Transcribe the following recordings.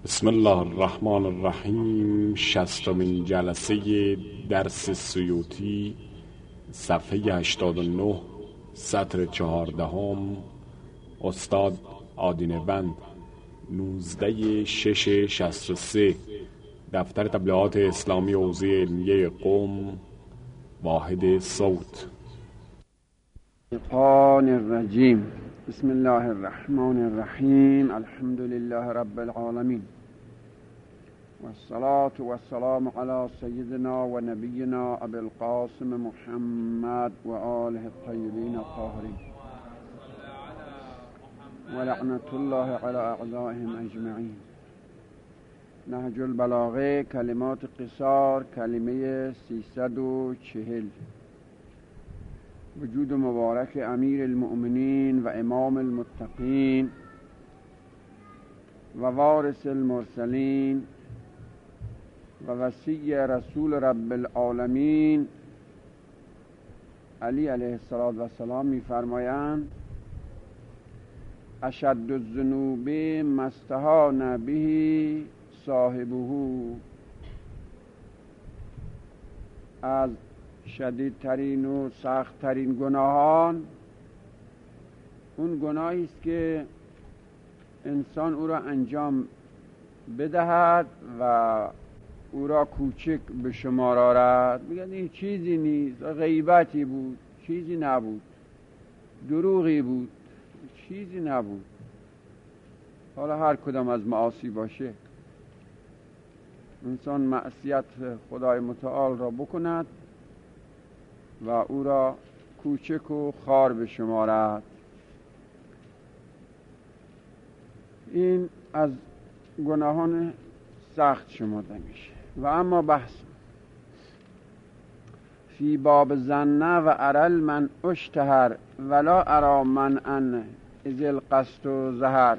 بسم الله الرحمن الرحیم. 60مین جلسه درس سیوطی، صفحه 89، سطر 14. استاد آدینه بند، 19/6/63. دفتر تبلیغات اسلامی حوزه علمیه قم، واحد صوت. الشیطان الرجیم. بسم الله الرحمن الرحیم. الحمد لله رب العالمین، والصلاة والسلام على سيدنا و نبینا ابی القاسم محمد و آله الطیبین الطاهرین و لعنت الله علی اعدائهم اجمعین. نهج البلاغه، کلمات قصار، کلمه 340. وجود مبارک امیر المؤمنین و امام المتقین و وارث المرسلین و وصی رسول رب العالمین علی علیه السلام می‌فرمایند: اشد الذنوب ما استهان به صاحبه. از شدیدترین و سختترین گناهان اون گناهی است که انسان او را انجام بدهد و او را کوچک به شمار آورد. میگن این چیزی نیست، غیبتی بود، چیزی نبود، دروغی بود، چیزی نبود. حالا هر کدام از معاصی باشه، انسان معصیت خدای متعال را بکند و او را کوچک و خوار بشمارد. این از گناهان سخت شمرده میشه. و اما بحث فی باب ظن و ارل من اشتهر ولا ارا من ان اذ القصد و زهر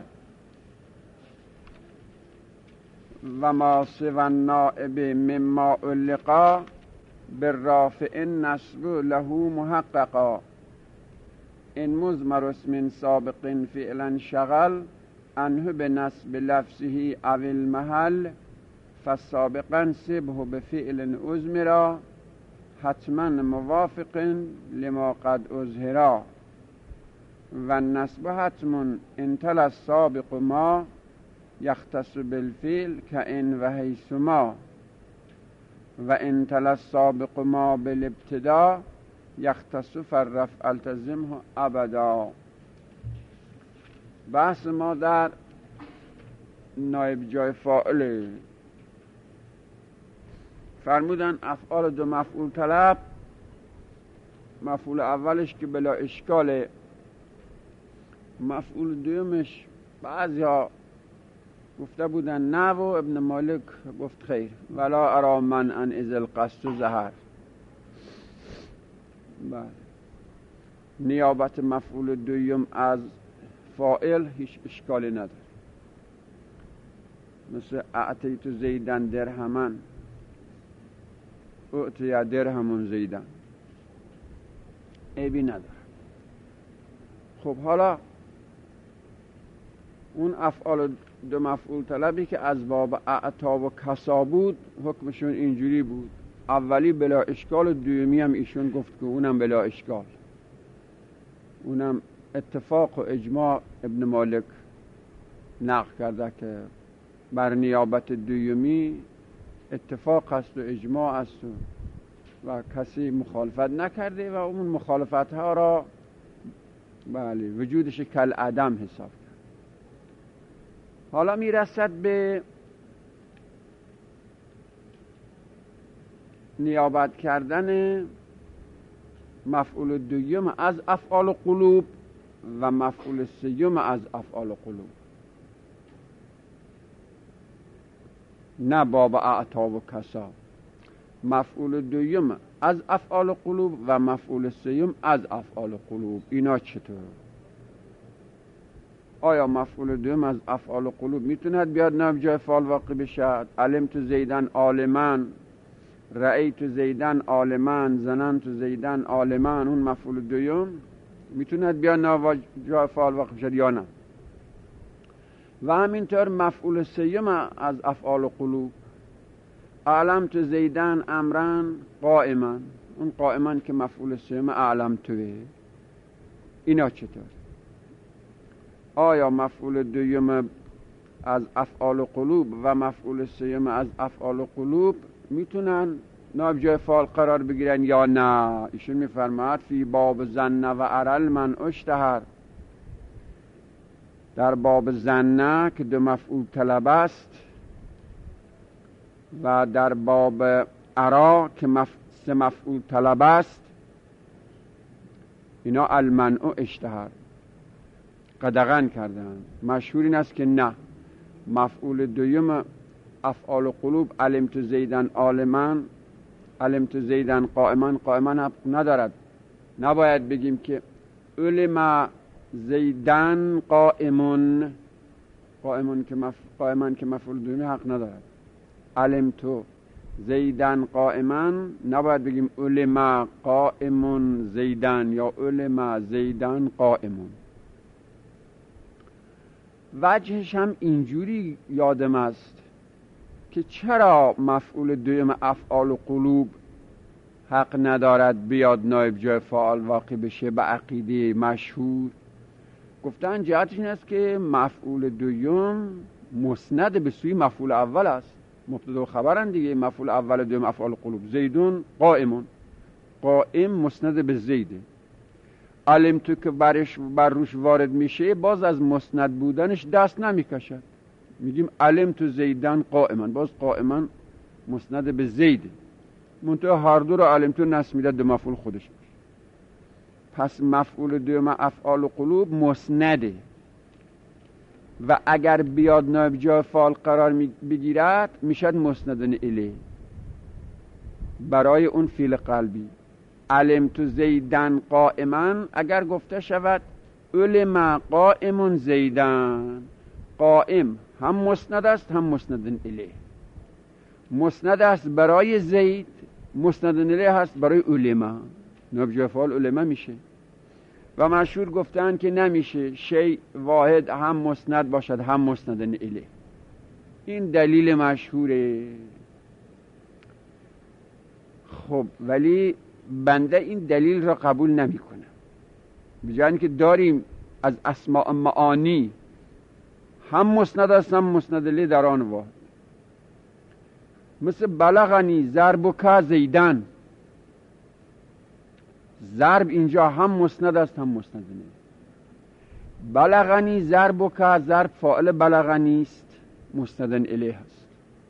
و ما سوى النائب مما علقا بالرافع النصب له محققا ان مضمر اسم سابق فعلا شغل عنه بنصب لفظه او المحل فسابقا سبه بفعل ازمرا حتما موافق لما قد ازهرا و النصب حتم ان تلا السابق ما یختص بالفعل کان و حیث ما و ان تلا السابق ما بالابتدا یختص فالرفع التزمه ابدا. بحث ما در نایب جای فاعل. فرمودن افعال دو مفعول طلب، مفعول اولش که بلا اشکاله، مفعول دومش بعضی ها گفته بودن نه و ابن مالک گفت خیر. ولا ارا من ان اذ القصد زهر. بله، نیابت مفعول دوم از فاعل هیچ اشکالی نداره. مثل اعطیت زیدن درهمن، اعطی درهمون زیدن، عیبی نداره. خب حالا اون افعال دو مفعول طلبی که از باب اعطا و کسا بود حکمشون اینجوری بود: اولی بلا اشکال، دومی هم ایشون گفت که اونم بلا اشکال. اونم اتفاق و اجماع ابن مالک نقل کرده که بر نیابت دومی اتفاق است و اجماع است و کسی مخالفت نکرده و اون مخالفت ها را بله وجودش کل عدم حساب کرد. حالا میرسد به نیابت کردن مفعول دوم از افعال قلوب و مفعول سیوم از افعال قلوب، نه باب اعطا و کسا. مفعول دوم از افعال قلوب و مفعول سیوم از افعال قلوب. اینا چطور؟ آیا مفعول دوم از افعال قلوب میتوند بیاد نام جای فعل واقع بشد؟ علمت زیدن عالما، رأیت زیدن عالما، ظننت زیدن عالما. اون مفعول دوم میتوند بیاد نام جای فعل واقع بشد یا نه؟ و همینطور مفعول سیم از افعال قلوب، اعلمت زیدن امرن قائما، اون قائما که مفعول سیم اعلمتوه. اینا چطور؟ آیا مفعول دویم از افعال قلوب و مفعول سیم از افعال قلوب میتونن نائب جای فاعل قرار بگیرن یا نه؟ ایشون میفرماد فی باب ظن و ارل من اشتهر، در باب ظن که دو مفعول طلب است و در باب ارا که سه مفعول طلب است، اینا المنع اشتهر قدغن کردن. مشهور این است که نه، مفعول دویم افعال قلوب علمت زیدن عالما، علمت زیدن قائما، قائما ندارد. نباید بگیم که علم زیدن قائمون، قائما که مفعول دومی حق ندارد. علمت زیدن قائما نباید بگیم علم قائمون زیدن یا علم زیدن قائمون. وجهش هم اینجوری یادم است که چرا مفعول دویم افعال قلوب حق ندارد بیاد نائب جای فاعل واقع بشه به عقیده مشهور. گفتن جهتش این است که مفعول دویم مسند به سوی مفعول اول است، مبتدا و خبرن دیگه. مفعول اول دویم افعال قلوب زیدون قائمون، قائم مسند به زیده. علمتو که بر روش وارد میشه باز از مسند بودنش دست نمیکشد، میگیم علمتو زیدن قائما، باز قائما مسند به زیده، منتها هر دو رو علمتو نصب میده دو مفعول خودش. پس مفعول دوم افعال قلوب مسنده و اگر بیاد نائب جای فاعل قرار بگیرد میشد مسندن الیه برای اون فعل قلبی. علمت زیدن قائما اگر گفته شود علم قائم زیدن، قائم هم مسند است هم مسندن الیه. مسند است برای زید، مسندن الیه هست برای علم، نائب جای فاعل علم میشه. و مشهور گفتن که نمیشه شیء واحد هم مسند باشد هم مسندن الیه. این دلیل مشهوره. خب ولی بنده این دلیل را قبول نمی کنم، بجای که داریم از اسماء معانی هم مسند است هم مسند الیه در آن واحد، مثل بلغنی ضربک زیدن. ضرب اینجا هم مسند است هم مسند الیه. بلغنی ضربک، ضرب فاعل بلغنی است، مسندن الیه است.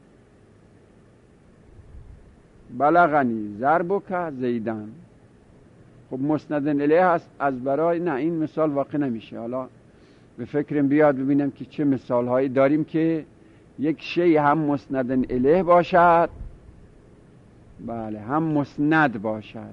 بلغنی ضربک زیدن، خب مسندن الیه هست از برای. نه این مثال واقع نمیشه. حالا به فکرم بیاد ببینم که چه مثال هایی داریم که یک شی هم مسندن الیه باشد، بله هم مسند باشد.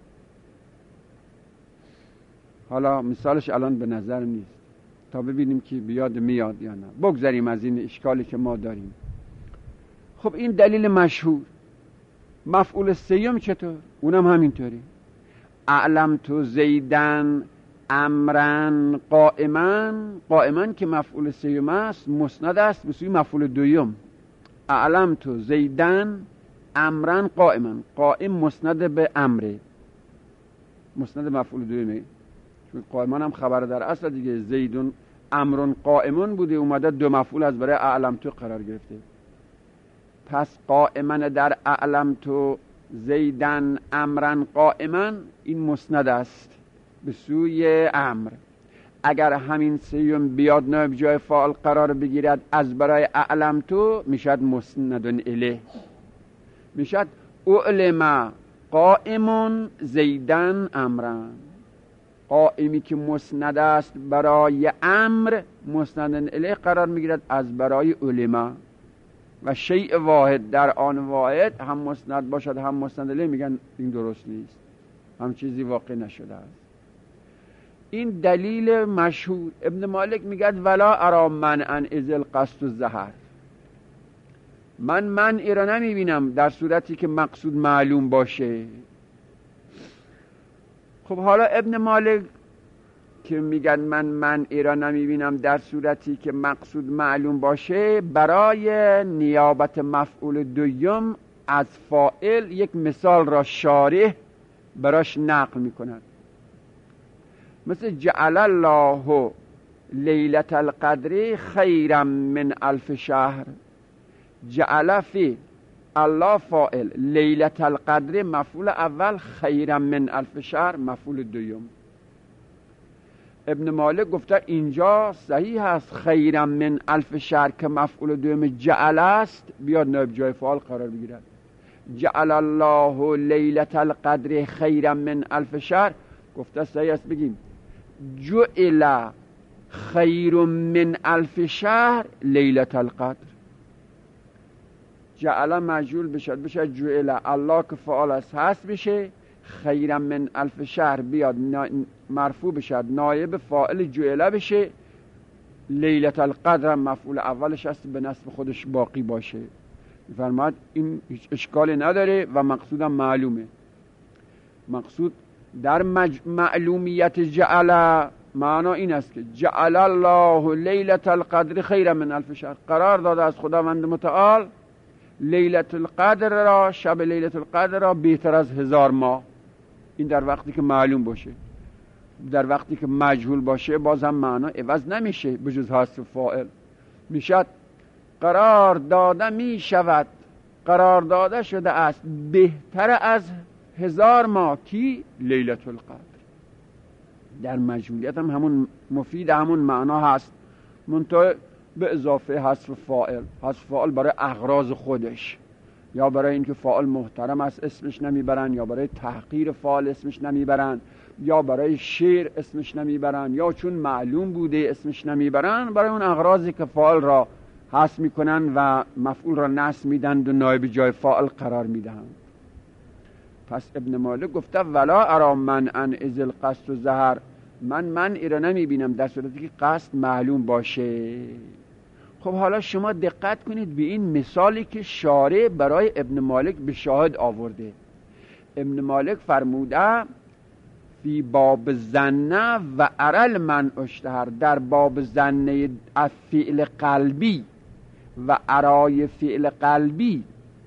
حالا مثالش الان به نظر نیست تا ببینیم که بیاد میاد یا نه. بگذاریم از این اشکالی که ما داریم. خب این دلیل مشهور. مفعول سیم چطور؟ اونم همینطوری. اعلمت زیدن امرن قائما، قائما که مفعول سیم است مسند است به سوی مفعول دویم. اعلمت زیدن امرن قائما، قائم مسند به امره، مسند مفعول دویمه، چون قائما هم خبر در اصل دیگه. زیدون امرن قائمون بوده، اومده دو مفعول از برای اعلمت قرار گرفته. پس قائما در اعلمت زیدن امرن قائما این مسند است به سوی امر. اگر همین سیم بیاد نائب جای فاعل قرار بگیرد از برای اعلمتو میشد مسندن الیه، میشد اعلم قائمون زیدن امرن. قائمی که مسند است برای امر مسندن الیه قرار میگیرد از برای علم. و شیء واحد در آن واحد هم مسند باشد هم مسند الیه، میگن این درست نیست، هم چیزی واقع نشده است. این دلیل مشهور. ابن مالک میگه ولا ارا منعا اذ القصد الظهر، من منعی را نمیبینم در صورتی که مقصود معلوم باشه. خب حالا ابن مالک که میگن من را نمیبینم در صورتی که مقصود معلوم باشه، برای نیابت مفعول دوم از فاعل یک مثال را شارح براش نقل میکنن. مثل جعل الله لیلة القدر خیرا من الف شهر. جعل فی الله فاعل، لیلة القدر مفعول اول، خیرا من الف شهر مفعول دوم. ابن مالک گفته اینجا صحیح است خیرا من الف شهر که مفعول دوم جعل است بیاد نایب جای فاعل قرار بگیرد. جعل الله لیلة القدر خیرا من الف شهر گفته صحیح است بگیم جعل خیر من الف شهر لیلة القدر. جعل مجهول بشه جعل، الله که فعال است هست بشه، خیرا من الف شهر بیاد مرفوع بشه نایب فاعل جعل بشه، لیلة القدر مفعول اولش است به نصب خودش باقی باشه. فرماد این هیچ اشکالی نداره و مقصودم معلومه. مقصود در معلومیت جعل معنا این است که جعل الله لیلة القدر خیرا من الف شهر، قرار داده از خداوند متعال لیلة القدر را، شب لیلة القدر را بهتر از 1000 ماه. این در وقتی که معلوم باشه. در وقتی که مجهول باشه بازم معنا عوض نمیشه، بجز حذف فاعل میشد قرار داده میشود، قرار داده شده است بهتر از 1000 ماه. کی؟ لیلة القدر. در مجهولیت هم همون مفید همون معنا هست، منتها به اضافه حذف فاعل. حذف فاعل برای اغراض خودش، یا برای اینکه فاعل محترم است اسمش نمیبرن، یا برای تحقیر فاعل اسمش نمیبرن، یا برای شعر اسمش نمیبرن، یا چون معلوم بوده اسمش نمیبرن. برای اون اغراضی که فاعل را حذف میکنن و مفعول را نصب میدن و نایب جای فاعل قرار میدن. پس ابن مالک گفته ولا ارا منعا اذ القصد ظهر، من را نمیبینم در صورتی که قصد معلوم باشه. خب حالا شما دقت کنید به این مثالی که شارع برای ابن مالک به شاهد آورده. ابن مالک فرموده فی باب زنه و ارل من اشتهر، در باب زنه فعل قلبی و ارای فعل قلبی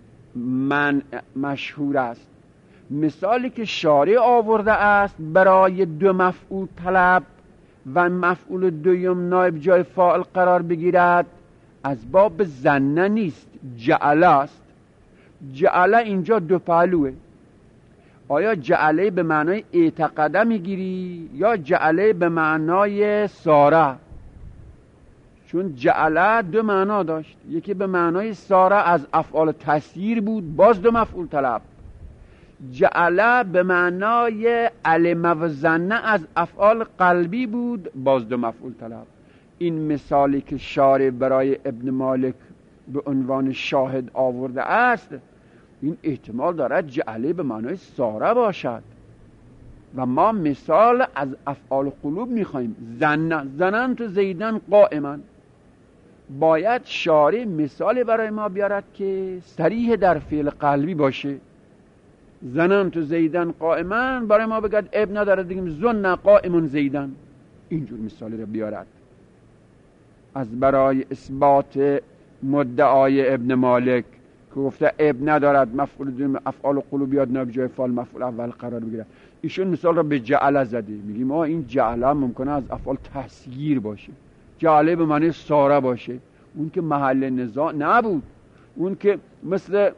من مشهور است. مثالی که شارع آورده است برای دو مفعول طلب و مفعول دوم نایب جای فاعل قرار بگیرد از باب زنه نیست، جعل است. جعل اینجا دو پهلوه. آیا جعله به معنای اعتقاده میگیری یا جعله به معنای ساره؟ چون جعله دو معنا داشت، یکی به معنای ساره از افعال تسییر بود، باز دو مفعول طلب. جعله به معنای علم و ظنه از افعال قلبی بود، باز دو مفعول طلب. این مثالی که شارع برای ابن مالک به عنوان شاهد آورده است، این احتمال دارد جعله به معنای ساره باشد و ما مثال از افعال قلوب میخوایم. زننت زیدن قائما، باید شارع مثال برای ما بیارد که صریح در فعل قلبی باشه. زننت زیدن قائما برای ما بگد اب نداره دیگه زن قائم زیدن، اینجور مثالی رو بیارد. از برای اثبات مدعای ابن مالک که گفته اب ندارد مفعول دوم افعال قلوبیات نایب جای فاعل مفعول اول قرار بگیره، ایشون مثال رو به جعل زده. میگیم این جعل ممکنه از افعال تسییر باشه، جعله به معنی ساره باشه، اون که محل نزاع نبود، اون که مثل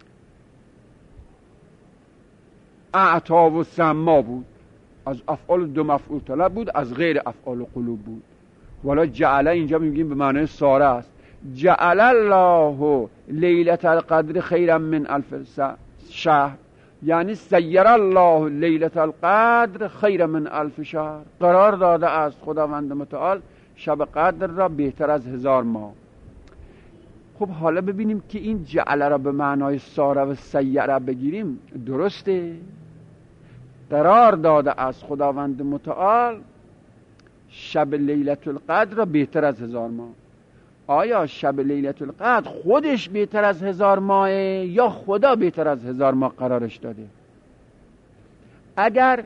اعطا و سما بود، از افعال دو مفعول طلب بود، از غیر افعال قلوب بود. ولی جعل اینجا میگیم به معنی ساره است. جعل الله لیلة القدر خیرا من الف شهر، یعنی سیر الله لیلة القدر خیرا من الف شهر، قرار داده است خداوند متعال شب قدر را بهتر از 1000 ماه. خب حالا ببینیم که این جعل را به معنای ساره و سیر بگیریم، درسته؟ قرار داده است خداوند متعال شب لیلة القدر را بهتر از 1000 ماه. آیا شب لیلة القدر خودش بهتر از 1000 ماهه یا خدا بهتر از 1000 ماه قرارش داده؟ اگر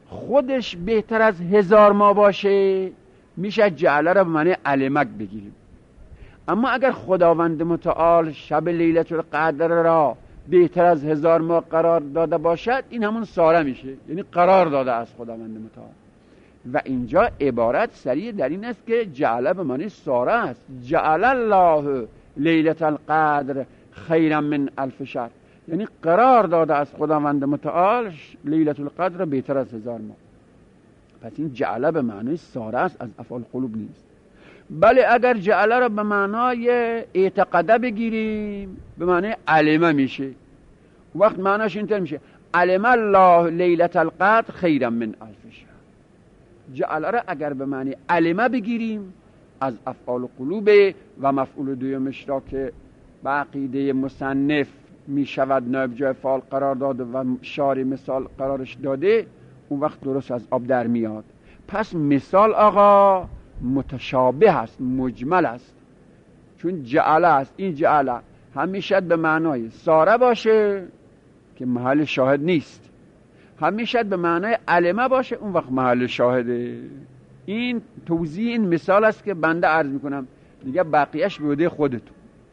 خودش بهتر از 1000 ماه باشه میشه جعله را به معنی علمک بگیریم. اما اگر خداوند متعال شب لیلة القدر را بهتر از 1000 ماه قرار داده باشد، این همون ساره میشه، یعنی قرار داده از خداوند متعال. و اینجا عبارت صریح در این است که جعله به معنی ساره است. جعل الله لیلة القدر خیرا من 1000 شهر، یعنی قرار داده از خداوند متعال لیلة القدر بهتر از 1000 ماه. پس این جعله به معنی ساره است، از افعال قلوب نیست. بله اگر جعله را به معنای اعتقاده بگیریم به معنی علمه میشه. وقت معناش اینطور میشه علم الله لیلة القدر خیرا من 1000 شهر. جعله را اگر به معنی علمه بگیریم از افعال قلوب و مفعول دومش را که به عقیده مصنف میشود نائب جای فاعل قرار داده و شارع مثال قرارش داده، اون وقت درست از آب در میاد. پس مثال آقا متشابه است، مجمل است، چون جعله است. این جعله همیشه به معنای ساره باشه که محل شاهد نیست، همیشه به معنای علمه باشه اون وقت محل شاهده. این توضیح این مثال است که بنده عرض میکنم، دیگه بقیهش به عهده خودتون.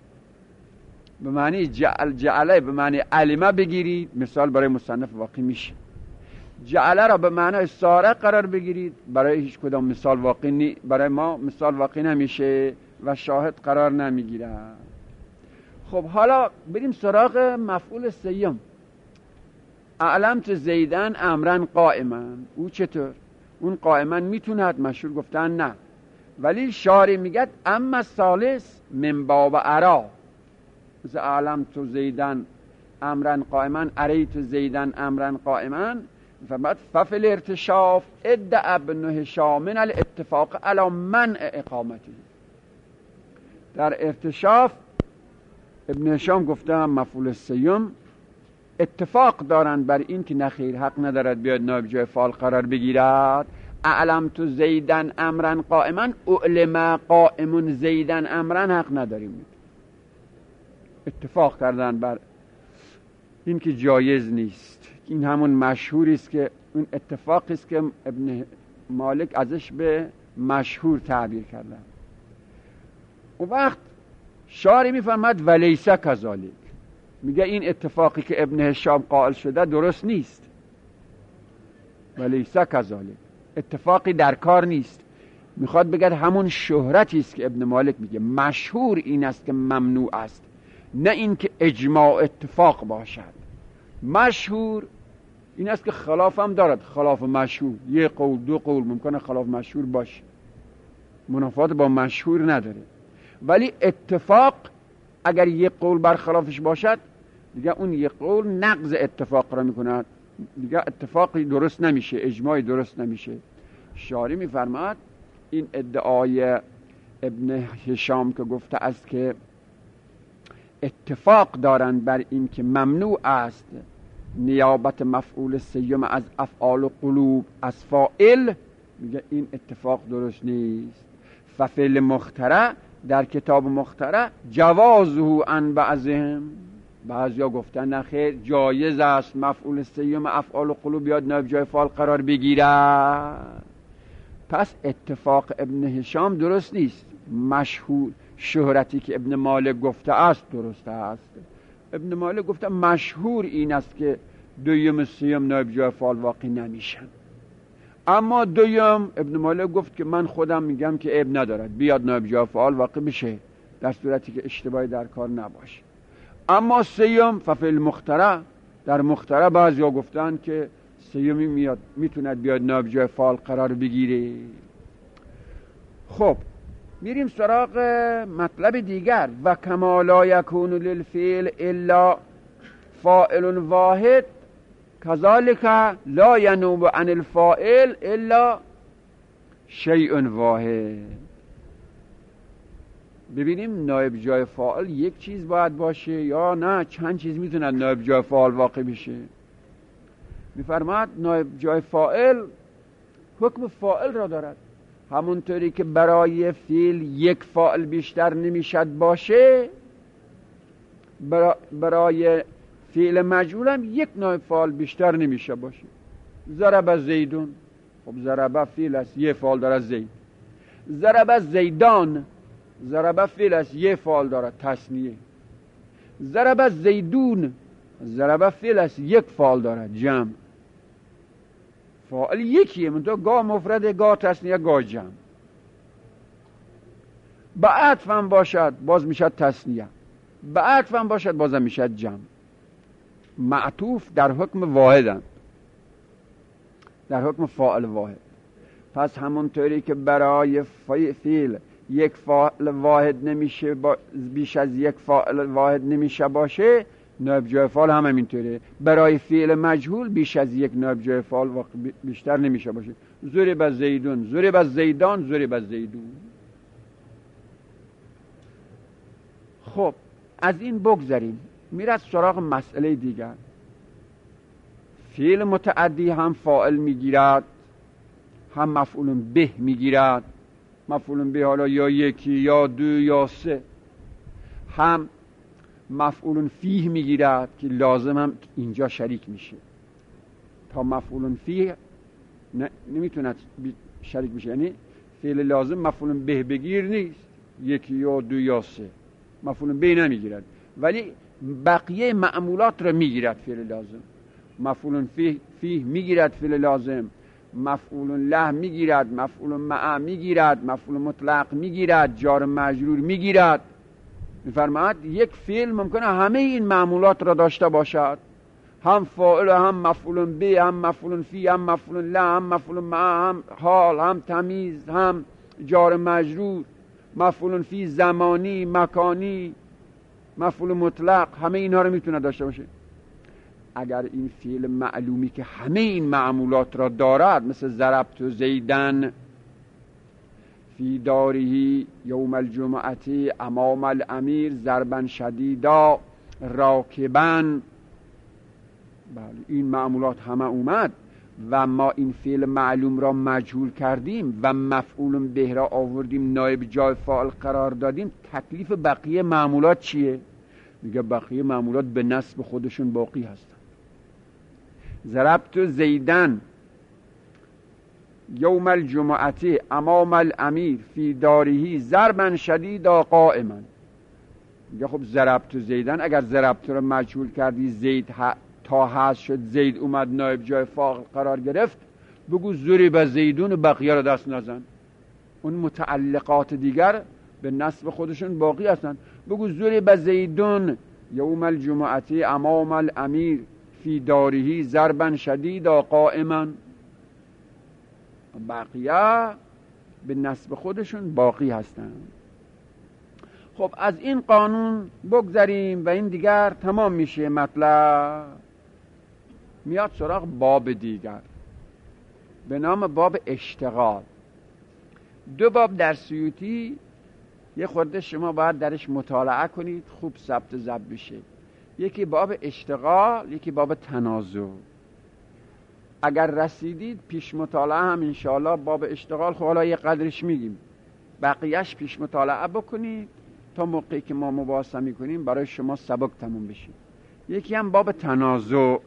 به معنی جعله به معنی علمه بگیرید، مثال برای مصنف واقعی میشه. جعله را به معنای ساره قرار بگیرید، برای هیچ کدام مثال واقعی برای ما مثال واقعی نمیشه و شاهد قرار نمیگیره. خب حالا بریم سراغ مفعول سیم. علمت زیدن امرن قائما. او چطور؟ اون قائما میتوند، مشهور گفتن نه، ولی شارع میگه اما ثالث من باب ارا، مثل علمت زیدن امرن قائما، اریت زیدن امرن قائما. ففل ارتشاف ادعا ابن هشام من الاتفاق علی منع اقامتی. در ارتشاف ابن هشام گفتم مفعول سیم اتفاق دارند بر این که نخیر حق ندارد بیاد نائب جای فاعل قرار بگیرد. اعلمت زیدن امرن قائما، اعلم قائم زیدن امرن حق نداریم. اتفاق کردن بر این که جایز نیست. این همون مشهوری است که اون اتفاقی است که ابن مالک ازش به مشهور تعبیر کردن. اون وقت شارع میفرماد ولیسه کذالک، میگه این اتفاقی که ابن هشام قائل شده درست نیست. ولیسه کذالک، اتفاقی در کار نیست. میخواد بگه همون شهرتی است که ابن مالک میگه مشهور این است که ممنوع است، نه این که اجماع اتفاق باشد. مشهور این است که خلاف هم دارد، خلاف مشهور، یه قول دو قول ممکنه خلاف مشهور باشه، منافات با مشهور نداره. ولی اتفاق اگر یه قول برخلافش باشد دیگه اون یه قول نقض اتفاق را میکند، دیگه اتفاقی درست نمیشه، اجماعی درست نمیشه. شارع میفرماد این ادعای ابن هشام که گفته است که اتفاق دارند بر این که ممنوع است نیابت مفعول سیم از افعال و قلوب از فاعل، میگه این اتفاق درست نیست. ففعل مخترع در کتاب مخترع جوازه عن بعضهم، بعضیا گفتن نخیر جایز است مفعول سیم افعال و قلوب بیاد نائب جای فاعل قرار بگیره. پس اتفاق ابن هشام درست نیست، مشهور شهرتی که ابن مالک گفته است درست است. ابن مالک گفته مشهور این است که دویم سیم نائب جای فاعل واقع نمیشن. اما دویم ابن مالک گفت که من خودم میگم که عیب ندارد بیاد نائب جای فاعل واقع بشه در صورتی که اشتباهی در کار نباشه. اما سیم ففعل مخترع، در مخترع بعضیا گفتن که سیمی میاد میتوند بیاد نائب جای فاعل قرار بگیره. خب میریم سراغ مطلب دیگر. و کما لا یکون للفعل الا فاعل واحد کذالک لا ینوب عن الفاعل الا شیء واحد. ببینیم نائب جای فاعل یک چیز باید باشه یا نه چند چیز میتونه نائب جای فاعل واقع بشه. میفرماد نائب جای فاعل حکم فاعل را دارد، همونطوری که برای فعل یک فاعل بیشتر نمیشد باشه، برای فعل مجهول هم یک نائب فاعل بیشتر نمیشه باشه. ضرب زیدون، خب ضرب فعل است، یه فعل داره زید. ضرب زیدان، ضرب فعل است، یه فعل داره تصنیه. ضرب زیدون، ضرب فعل است، یک فعل داره جمع. فاعل یکیه، منتها گاه مفرد، گاه تصنیه، گاه جمع. با عطف هم باشد باز میشد تصنیه، با عطف هم باشد بازم میشد جمع. معطوف در حکم واحدن، در حکم فاعل واحد. پس همونطوری که برای فعل یک فاعل واحد نمیشه بیش از یک فاعل واحد نمیشه باشه، نائب جای فاعل هم همینطوره. برای فعل مجهول بیش از یک نائب جای فاعل بیشتر نمیشه باشه. ضرب زیدون، ضرب زیدان، ضرب زیدون. خب از این بگذریم، میرد سراغ مسئله دیگر. فعل متعدی هم فاعل میگیرد، هم مفعول به میگیرد. مفعول به حالا یا یکی یا دو یا سه. هم مفعول فیه میگیرد که لازم هم اینجا شریک میشه. تا مفعول فیه نمیتونه شریک بشه، یعنی فعل لازم مفعول به بگیر نیست، یکی یا دو یا سه. مفعول به نمیگیرد، ولی بقیه معمولات رو میگیرد فعل لازم. مفعول فیه میگیرد فعل لازم، مفعول له میگیرد، مفعول مع میگیرد، مفعول مطلق میگیرد، جار مجرور میگیرد. میفرماید یک فعل ممکنه همه این معمولات را داشته باشد، هم فاعل، هم مفعول به، هم مفعول فی، هم مفعول له، هم مفعول مع، هم حال، هم تمیز، هم جار مجرور، مفعول فی زمانی، مکانی، مفعول مطلق، همه اینها رو میتونه داشته باشه. اگر این فعل معلومی که همه این معمولات را دارد، مثل ضربت زیدن فی داره یوم الجمعه امام الامیر ضربا شدیدا راکبا، بله این معمولات همه اومد و ما این فعل معلوم را مجهول کردیم و مفعول به را آوردیم نایب جای فاعل قرار دادیم. تکلیف بقیه معمولات چیه؟ میگه بقیه معمولات به نسب خودشون باقی هستن. ضربت زیدن یوم الجمعه امام الامیر فی داره ضربا شدیدا قائما. میگه خب ضربت زیدن، اگر ضربت رو مجهول کردی، زید تا حذف شد، زید اومد نایب جای فاعل قرار گرفت، بگو ضرب زیدون، بقیه رو دست نزن. اون متعلقات دیگر به نسب خودشون باقی هستن. بگو ضرب زیدون یوم الجمعه امام الامیر فی داره ضربا شدیدا قائما، بقیه به نسب خودشون باقی هستن. خب از این قانون بگذریم و این دیگر تمام میشه مطلب. میاد سراغ باب دیگر به نام باب اشتغال. دو باب در سیوطی، یه خورده شما باید درش مطالعه کنید، خوب ثبت ضبط بشه. یکی باب اشتغال، یکی باب تنازع. اگر رسیدید پیش مطالعه هم انشاءالله باب اشتغال، خب حالا یه قدرش میگیم، بقیهش پیش مطالعه بکنید تا موقعی که ما مباحثه میکنیم برای شما سبک تموم بشه. یکی هم باب تنازع.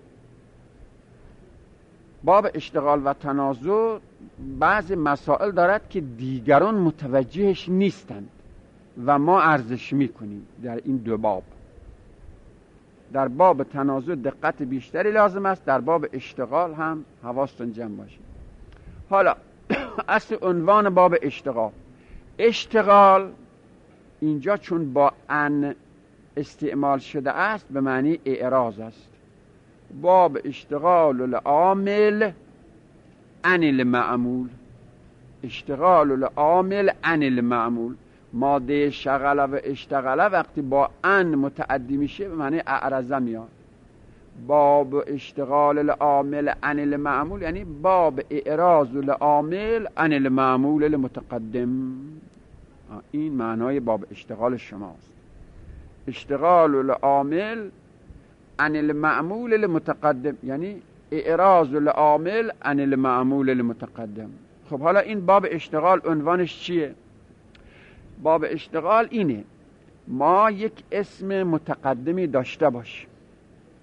باب اشتغال و تنازع بعض مسائل دارد که دیگران متوجهش نیستند و ما عرضش میکنیم در این دو باب. در باب تنازع دقت بیشتری لازم است، در باب اشتغال هم حواستون جمع باشه. حالا اصل عنوان باب اشتغال. اشتغال اینجا چون با ان استعمال شده است به معنی اعراض است. باب اشتغال العامل عن المعمول. اشتغال العامل عن المعمول. ماده شغله و اشتغله وقتی با ان متعدی میشه به معنی اعرضه میاد. باب اشتغال العامل عن المعمول یعنی باب اعراض العامل عن المعمول المتقدم. این معنای باب اشتغال شماست. اشتغال العامل عن المعمول المتقدم یعنی اعراض العامل عن المعمول المتقدم. خب حالا این باب اشتغال عنوانش چیه؟ باب اشتغال اینه: ما یک اسم متقدمی داشته باشیم،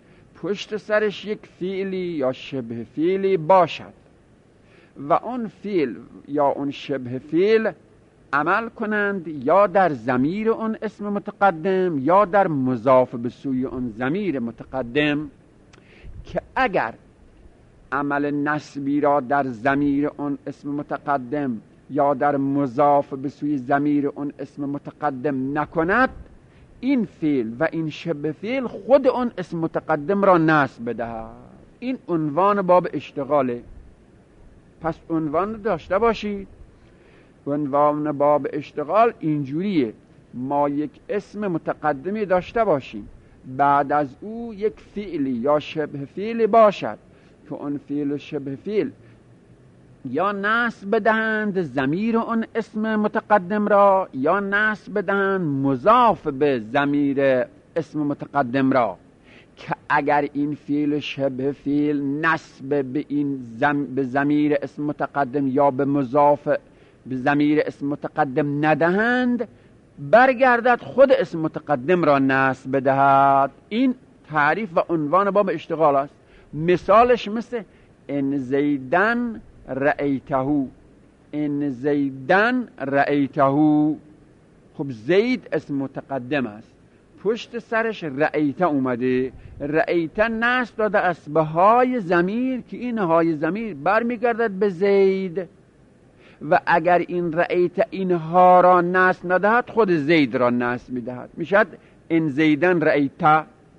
پشت سرش یک فعلی یا شبه فعلی باشد و اون فعل یا اون شبه فعل عمل کنند یا در ضمیر اون اسم متقدم یا در مضاف به سوی اون ضمیر متقدم، که اگر عمل نسبی را در ضمیر اون اسم متقدم یا در مضاف به سوی ضمیر اون اسم متقدم نکند، این فعل و این شبه فعل خود اون اسم متقدم را نصب بدهد. این عنوان باب اشتغاله. پس عنوان داشته باشید. عنوان باب اشتغال اینجوریه: ما یک اسم متقدمی داشته باشیم، بعد از او یک فعلی یا شبه فعلی باشد که اون فعل و شبه فعل یا نصب بدهند ضمیر اون اسم متقدم را یا نصب بدهند مضاف به ضمیر اسم متقدم را، که اگر این فعل شبه فعل نصب به این به ضمیر اسم متقدم یا به مضاف به ضمیر اسم متقدم ندهند، برگردد خود اسم متقدم را نصب بدهد. این تعریف و عنوان باب اشتغال است. مثالش مثل ان زیدن رأیته، ان زیدن رأیته. خب زید اسم متقدم است، پشت سرش رأیته اومده، رأیته نصب داده است به های ضمیر که این های ضمیر برمیگردد به زید، و اگر این رأیته اینها را نصب ندهد خود زید را نصب میدهد، میشد ان زیدن رأیته.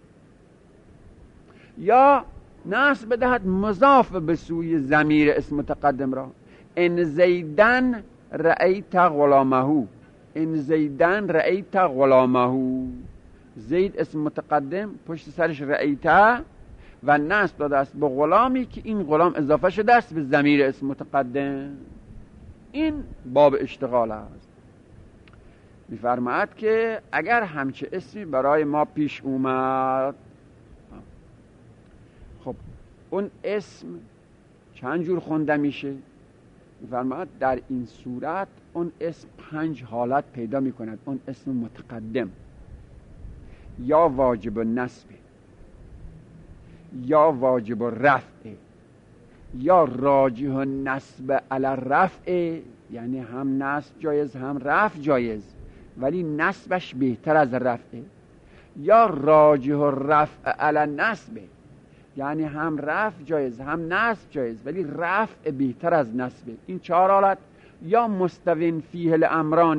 یا نصب بدهد مضاف به سوی ضمیر اسم متقدم را، ان زیدن رأیت غلامه، ان زیدن رأیت غلامه. زید اسم متقدم، پشت سرش رأیته و نصب داده است به غلامی که این غلام اضافه شده است به ضمیر اسم متقدم. این باب اشتغال است. می‌فرماید که اگر همچه اسمی برای ما پیش اومد، خب اون اسم چند جور خونده میشه؟ می‌فرماید در این صورت اون اسم 5 حالت پیدا می‌کند. اون اسم متقدم یا واجب النصب، یا واجب الرفع، یا راجح النصب علی الرفع، یعنی هم نصب جایز هم رفع جایز ولی نصبش بهتر از رفع، یا راجح الرفع علی النصب، یعنی هم رفع جایز هم نصب جایز ولی رفع بهتر از نصب. این 4 حالت. یا مستوین فیه الامران،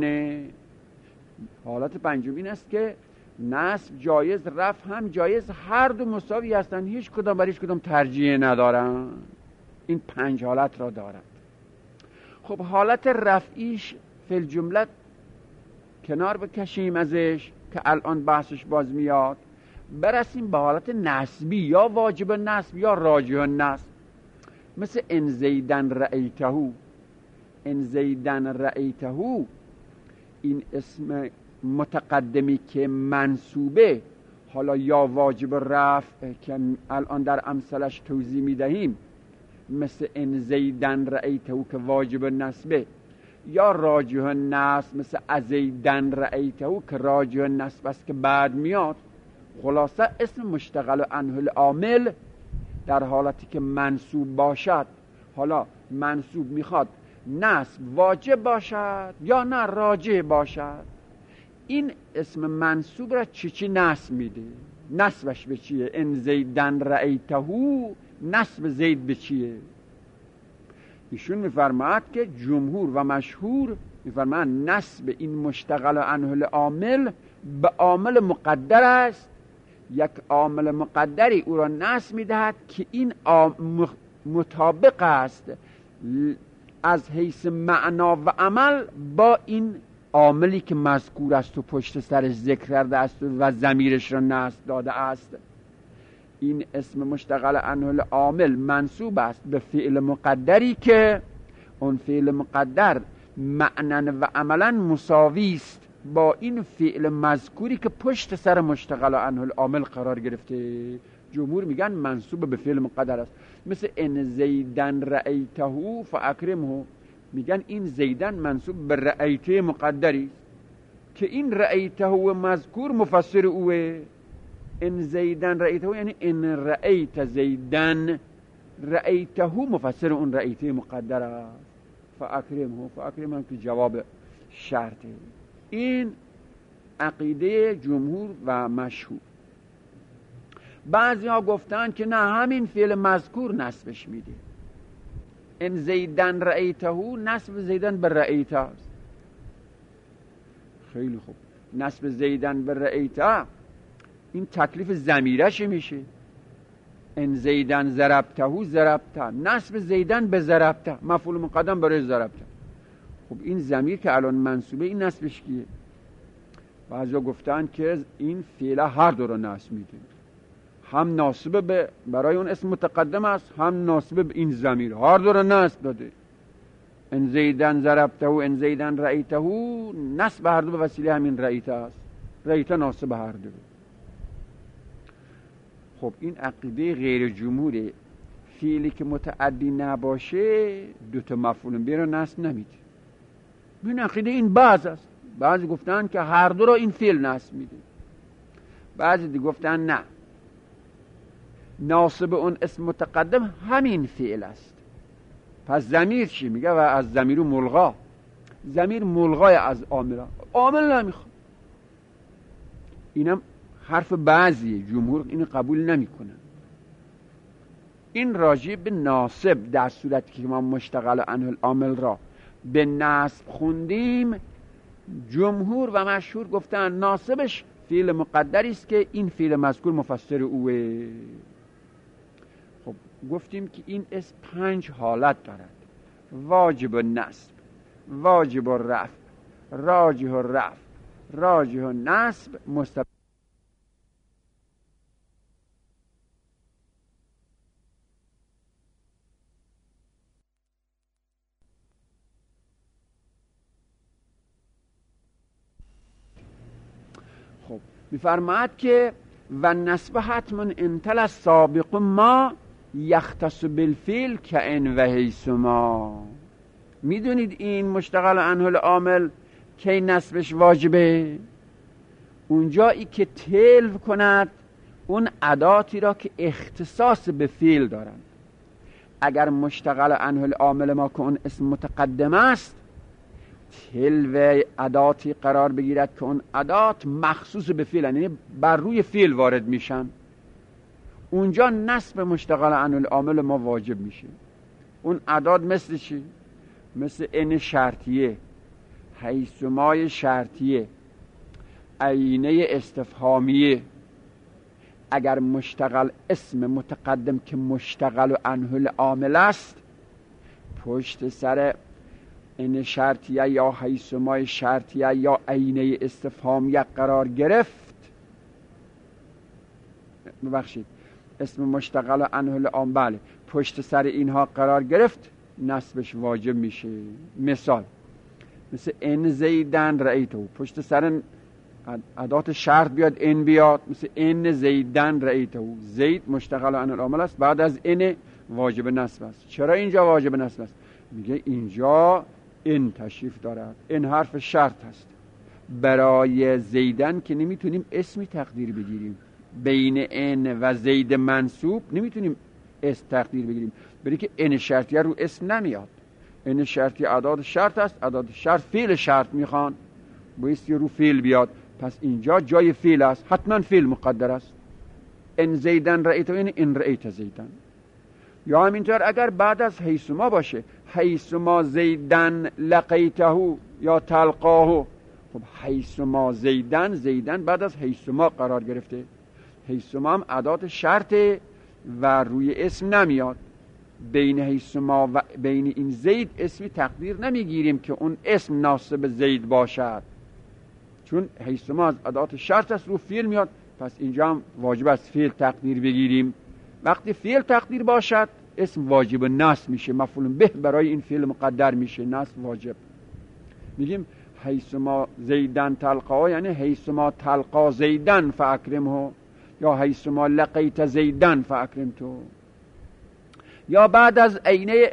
حالت پنجم این است که نصب جایز رفع هم جایز، هر دو مساوی هستند، هیچ کدام بر هیچ کدام ترجیح ندارن. این 5 حالت را دارد. خب حالت رفعیش فی الجمله کنار بکشیم ازش که الان بحثش باز میاد، برسیم به حالت نسبی یا واجب نسب یا راجح نسب. مثل ان زیدن رأیته، ان زیدن رأیته، این اسم متقدمی که منصوبه، حالا یا واجب رفع که الان در امثلش توضیح میدهیم، مثل ان زیدن رأیته که واجب نسبه، یا راجح النصب مثل ازیدن رأیته که راجح النصب است که بعد میاد. خلاصه اسم مشتغل عنه العامل در حالتی که منصوب باشد، حالا منصوب میخواد نصب واجب باشد یا نه راجح باشد، این اسم منصوب را چی نصب میده؟ نصبش به چیه؟ ان زیدن رأیته، نصب زید به چیه؟ ایشون میفرماید که جمهور و مشهور میفرماید نصب این مشتغل عنه العامل به عامل مقدر است. یک عامل مقدری او را نصب میدهد که این مطابق است از حیث معنا و عمل با این عاملی که مذکور است و پشت سرش ذکر کرده است و ضمیرش را نصب داده است. این اسم مشتغل عنه العامل منصوب است به فعل مقدری که اون فعل مقدر معنن و عملا مساوی است با این فعل مذکوری که پشت سر مشتغل عنه العامل قرار گرفته. جمهور میگن منصوب به فعل مقدر است. مثل ان زیدن رأیته فاکرمه، میگن این زیدن منصوب به رأیته مقدری که این رأیته و مذکور مفسر اوه. ان زیدن رأیته یعنی ان رأیت زیدن رأیته مفسر اون رأیته مقدر است. فاکرمه که جواب شرطه. این عقیده جمهور و مشهور. بعضی ها گفتن که نه، همین فعل مذکور نسبش میده. ان زیدن رأیته نسب زیدن به رأیته است. خیلی خوب، نسب زیدن به رأیته این تکلیف ضمیرش میشه. ان زیدن ضربته ضربته، نسب زیدن به ضربته، مفعول مقدم برای ضربته. خب این ضمیر که الان منصوبه، این نسبش کیه؟ بعضیا گفتن که این فعل هر دو رو نسب میده، هم ناسب برای اون اسم متقدم است، هم ناسب به این ضمیر، هر دو رو نسب داده. ان زیدن ضربته ان زیدن رأیته، نسب هر دو به وسیله همین رأیته است. رأیته ناسب هر دو. خب این عقیده غیر جمهوره. فعلی که متعدی نباشه دو تا مفعول به رو نسب نمیده. این عقیده این بعض است. بعضی گفتن که هر دو را این فعل نسب میده. بعضی دی گفتن نه، ناسب اون اسم متقدم همین فعل است. پس ضمیر چی میگه؟ و از ضمیر ملغا، ضمیر ملغای از عامل نمیخواد. اینم حرف بعضی جمهور اینو قبول نمیکنن. این راجع به ناسب در صورتی که ما مشتغل عنه العامل را به نصب خوندیم، جمهور و مشهور گفتن ناسبش فعل مقدری است که این فعل مذکور مفسر اوه. خب گفتیم که این اسم 5 حالت دارد: واجب النصب، واجب الرفع، راجح الرفع، راجح النصب، مستقیم. خب میفرماید که و نصب حتما انتل السابق ما یختص بالفعل کأن و حیث ما. میدونید این مشتغل عنه العامل کی نصبش واجبه؟ اونجایی که تلو کند اون اداتی را که اختصاص به فعل دارند. اگر مشتغل عنه العامل ما که اون اسم متقدم است، تلو اداتی قرار بگیرد که اون ادات مخصوص به فعل، یعنی بر روی فعل وارد میشن، اونجا نصب مشتغل عنه العامل ما واجب میشه. اون ادات مثل چی؟ مثل ان شرطیه، حیثمای شرطیه، عینه استفهامیه. اگر مشتغل اسم متقدم که مشتغل عنه العامل است پشت سر ان شرطیه یا حیثمای شرطیه یا عینه استفهامیه قرار گرفت، ببخشید اسم مشتغل عنه العامل بله پشت سر اینها قرار گرفت، نصبش واجب میشه. مثال مثل ان زیدن رأیته، پشت سر ادات شرط بیاد ان بیاد، مثل ان زیدن رأیته، زید مشتغل عنه العامل است، بعد از ان واجب نصب است. چرا اینجا واجب نصب است؟ میگه اینجا ان تشریف دارد، ان حرف شرط است. برای زیدن که نمیتونیم اسمی تقدیر بگیریم، بین ان و زید منصوب نمیتونیم اسم تقدیر بگیریم، برای که ان شرطیه رو اسم نمیاد. ان شرطیه ادات شرط است، ادات شرط فعل شرط میخوان، بایستی رو فعل بیاد. پس اینجا جای فعل است، حتما فعل مقدر است. ان زیدن رأیته یعنی ان رأیت زیدن. یا همینطور اگر بعد از حیثما باشه، حیثما زیدن لقیته یا تلقاه، خب حیثما زیدن، زیدن بعد از حیثما قرار گرفته، حیثما هم ادات شرطه و روی اسم نمیاد. بین حیثما و بین این زید اسمی تقدیر نمیگیریم که اون اسم ناسب زید باشد، چون حیثما از ادات شرط است، رو فعل میاد. پس اینجا هم واجب است فعل تقدیر بگیریم. وقتی فعل تقدیر باشد اسم واجب نصب میشه، مفعول به برای این فعل مقدر میشه، نصب واجب. میگیم حیثما زیدن تلقا یعنی حیثما تلقا زیدن فاکرمه، یا حیثما لقیت زیدن فاکرمتو. یا بعد از عینه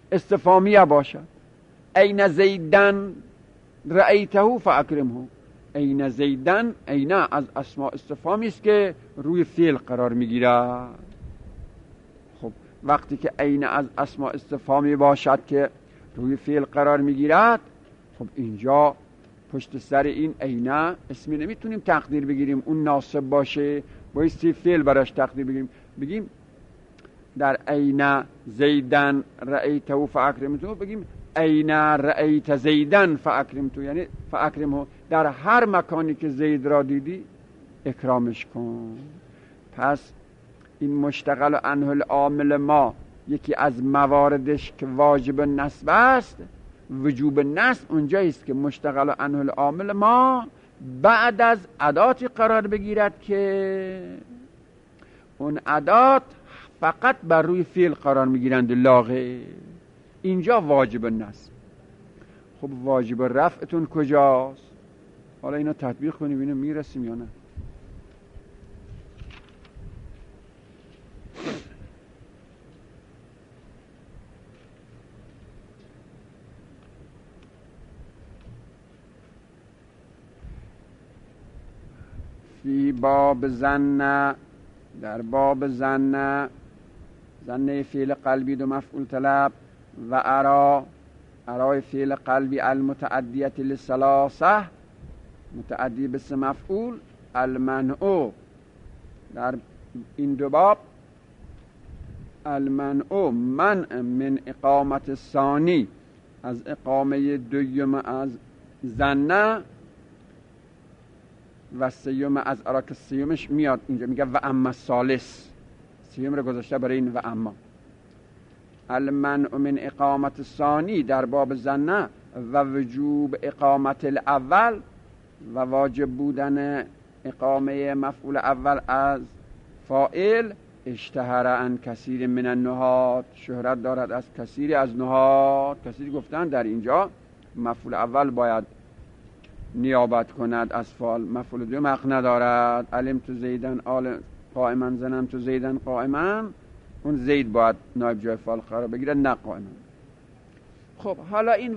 استفهامیه باشد، عین زیدن رأیته فاکرمه، عین زیدن، عین از اسماء استفهامی است که روی فعل قرار میگیرد. خب وقتی که عین از اسماء استفهامی باشد که روی فعل قرار میگیرد، خب اینجا پشت سر این عین اسمی نمیتونیم تقدیر بگیریم اون ناصب باشه، بایستی فعل براش تقدیر بگیریم، بگیم در عین زیدن رأیته فاکرمته، بگیم عین رأیت زیدن فاکرمته، یعنی فاکرمه، در هر مکانی که زید را دیدی اکرامش کن. پس این مشتغل عنه العامل ما یکی از مواردش که واجب نصب است، وجوب نصب اونجایی است که مشتغل عنه العامل ما بعد از اداتی قرار بگیرد که اون ادات فقط بر روی فعل قرار میگیرند لاغه، اینجا واجب نصب. خب واجب رفعتون کجاست؟ حالا اینو تطبیق کنیم ببینیم میرسیم یا نه. فی باب زن، در باب زن، زن فعل قلبی دو مفعول طلب، و ارای فعل قلبی المتعدیت للثلاثه، متعدی به سه مفعول، المنع، در این دو باب المنع منع من اقامت ثانی، از اقامه دویم از زن، و سیوم از اراک سیومش میاد اینجا میگه و اما ثالث، سیوم رو گذاشته برای این و اما. المنع من اقامت ثانی در باب زنه و وجوب اقامت الاول، و واجب بودن اقامه مفعول اول از فاعل، اشتهر عن کثیر من النحات، شهرت دارد از کثیری از نحات. کثیری گفتن در اینجا مفعول اول باید نیابت کند از فاعل، مفعول دوم حق ندارد. علم تو زیدن قائما، زنم تو زیدن قائما، اون زید باید نایب جای فاعل قرار بگیره نه قائما. خب حالا این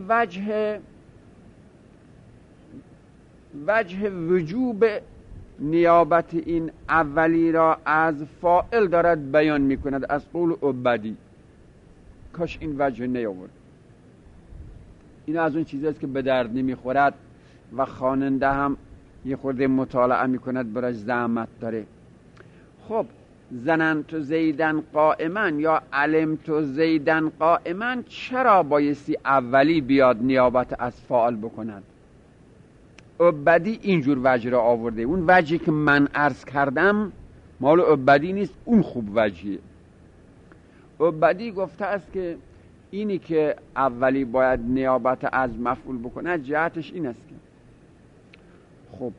وجه وجوب نیابت این اولی را از فاعل دارد بیان میکند از قول عبدی. کاش این وجه نیاورد. این از اون چیزاست که به درد نمیخورد و خواننده هم یه خورده مطالعه میکند برای زحمت داره. خب زننت زیدن قائما یا علمت زیدن قائما چرا بایستی اولی بیاد نیابت از فاعل بکند؟ عبدی اینجور وجه را آورده. اون وجهی که من عرض کردم مال عبدی نیست، اون خوب وجهیه. عبدی گفته است که اینی که اولی باید نیابت از مفعول بکنه جهتش این است که خب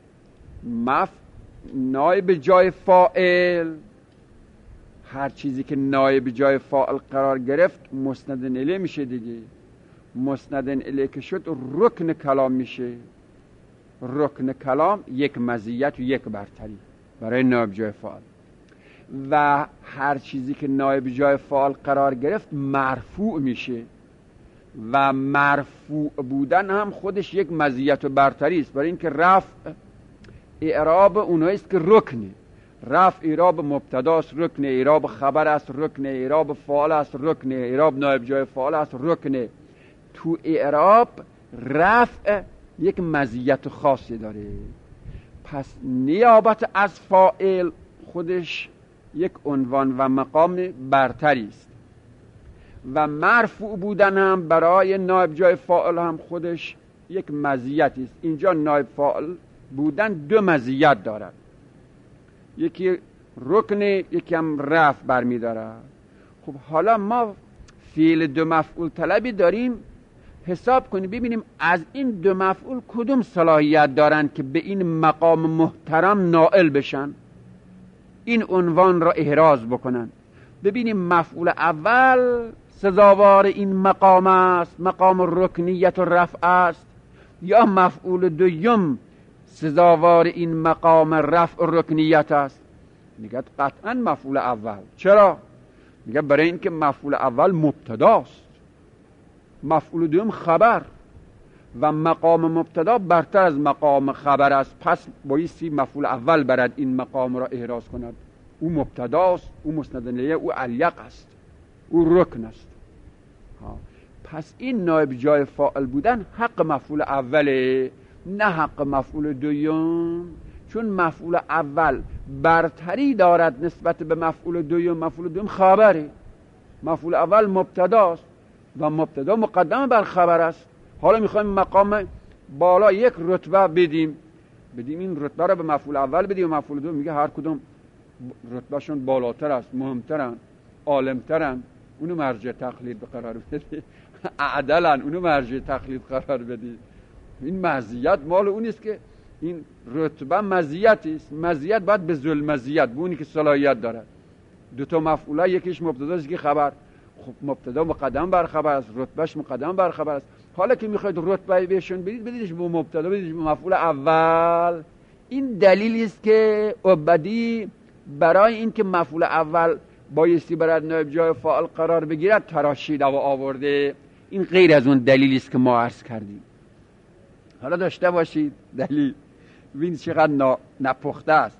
نایب جای فاعل، هر چیزی که نایب جای فاعل قرار گرفت مسند الیه میشه دیگه. مسند الیه که شد رکن کلام میشه. رکن کلام یک مزیت و یک برتری برای نایب جای فاعل، و هر چیزی که نایب جای فاعل قرار گرفت مرفوع میشه، و مرفوع بودن هم خودش یک مزیت و برتری است. برای اینکه رفع اعراب اونایی است که رکنه. رفع اعراب مبتداست، رکن اعراب خبر است، رکن اعراب فاعل است، رکن اعراب نایب جای فاعل است، رکن. تو اعراب رفع یک مزیت خاصی داره. پس نیابت از فاعل خودش یک عنوان و مقام برتری است، و مرفوع بودن هم برای نایب جای فاعل هم خودش یک مزیتی است. اینجا نایب فاعل بودن دو مزیت دارد، یکی رکن، یکی هم رفع برمی دارد. خب حالا ما فعل دو مفعول طلبی داریم، حساب کنیم ببینیم از این دو مفعول کدوم صلاحیت دارن که به این مقام محترم نائل بشن، این عنوان را احراز بکنن. ببینیم مفعول اول سزاوار این مقام است، مقام رکنیت و رفع است، یا مفعول دوم سزاوار این مقام رفع و رکنیت است. میگه قطعا مفعول اول. چرا؟ میگه برای اینکه مفعول اول مبتداست، مفعول دوم خبر. و مقام مبتدا برتر از مقام خبر است، پس بایستی مفعول اول برد این مقام را احراز کند. او مبتداست، او مسند الیه، او علیق است، او رکن است. پس این نایب جای فاعل بودن حق مفعول اوله، نه حق مفعول دوم. چون مفعول اول برتری دارد نسبت به مفعول دوم. مفعول دوم خبره، مفعول اول مبتداست و مبتدا مقدم بر خبر است. حالا میخوایم مقام بالا یک رتبه بدیم این رتبه را به مفعول اول بدیم و مفعول دوم میگه هر کدوم رتبهشون بالاتر است، مهمترن، عالمترن، اونو مرجع تقلید قرار بدید. عدلن، اونو مرجع تقلید قرار بدید. این مزیت مال اون است که این رتبه مزیتی است. مزیت باید به ذل مزیت، به اونی که صلاحیت داره. دو تا مفعوله، یکیش مبتدا است، یکی خبر. خب مبتدا مقدم بر خبر است، رتبهش مقدم بر خبر است. حالا که میخواید رتبه بهشون بدیدش به مبتدا، بدیدش به مفعول اول. این دلیلی است که عبدی برای اینکه مفعول اول بایستی برای نایب جای فاعل قرار بگیرد تراشیده و آورده. این غیر از اون دلیلی است که ما عرض کردیم. حالا داشته باشید دلیل، ببین چقدر نپخته است.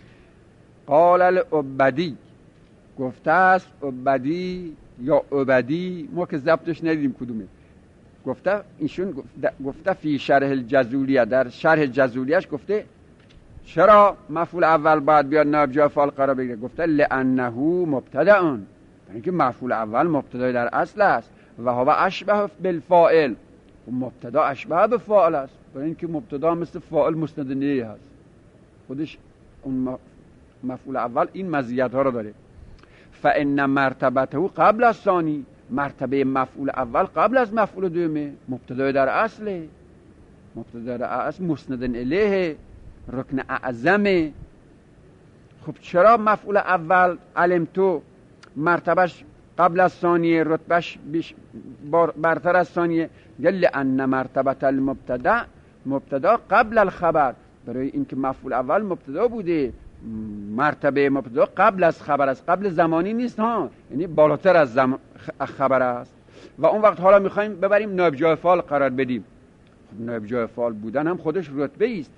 قال العبدی، گفته است عبدی یا عبدی، ما که ضبطش ندیدیم کدومه. گفته ایشون گفته فی شرح الجزولیه، در شرح جزولیهش گفته چرا مفعول اول باید بیاد نایب جای فاعل قرار بگیره. گفته لانه مبتدأ، اینکه مفعول اول مبتدای در اصل است و هو اشبه بالفاعل، مبتدا اشبه به فاعل است، برای اینکه مبتدا مثل فاعل مسند الیه هست. خودش اون مفعول اول این مزیت ها رو داره. فان مرتبته قبل از ثانی، مرتبه مفعول اول قبل از مفعول دومه. مبتدا در اصله، مبتدا در اصل مسند الیه، رکن اعظمه. خب چرا مفعول اول علمتو مرتبهش قبل از ثانیه، رتبهش برتر از ثانیه؟ گل ان مرتبه المبتدا، مبتدا قبل الخبر، برای اینکه مفعول اول مبتدا بوده، مرتبه مبتدا قبل از خبر است، قبل زمانی نیست ها، یعنی بالاتر از خبر است. و اون وقت حالا میخوایم ببریم نایب جای فاعل قرار بدیم. خب نایب جای فاعل بودن هم خودش رتبه است.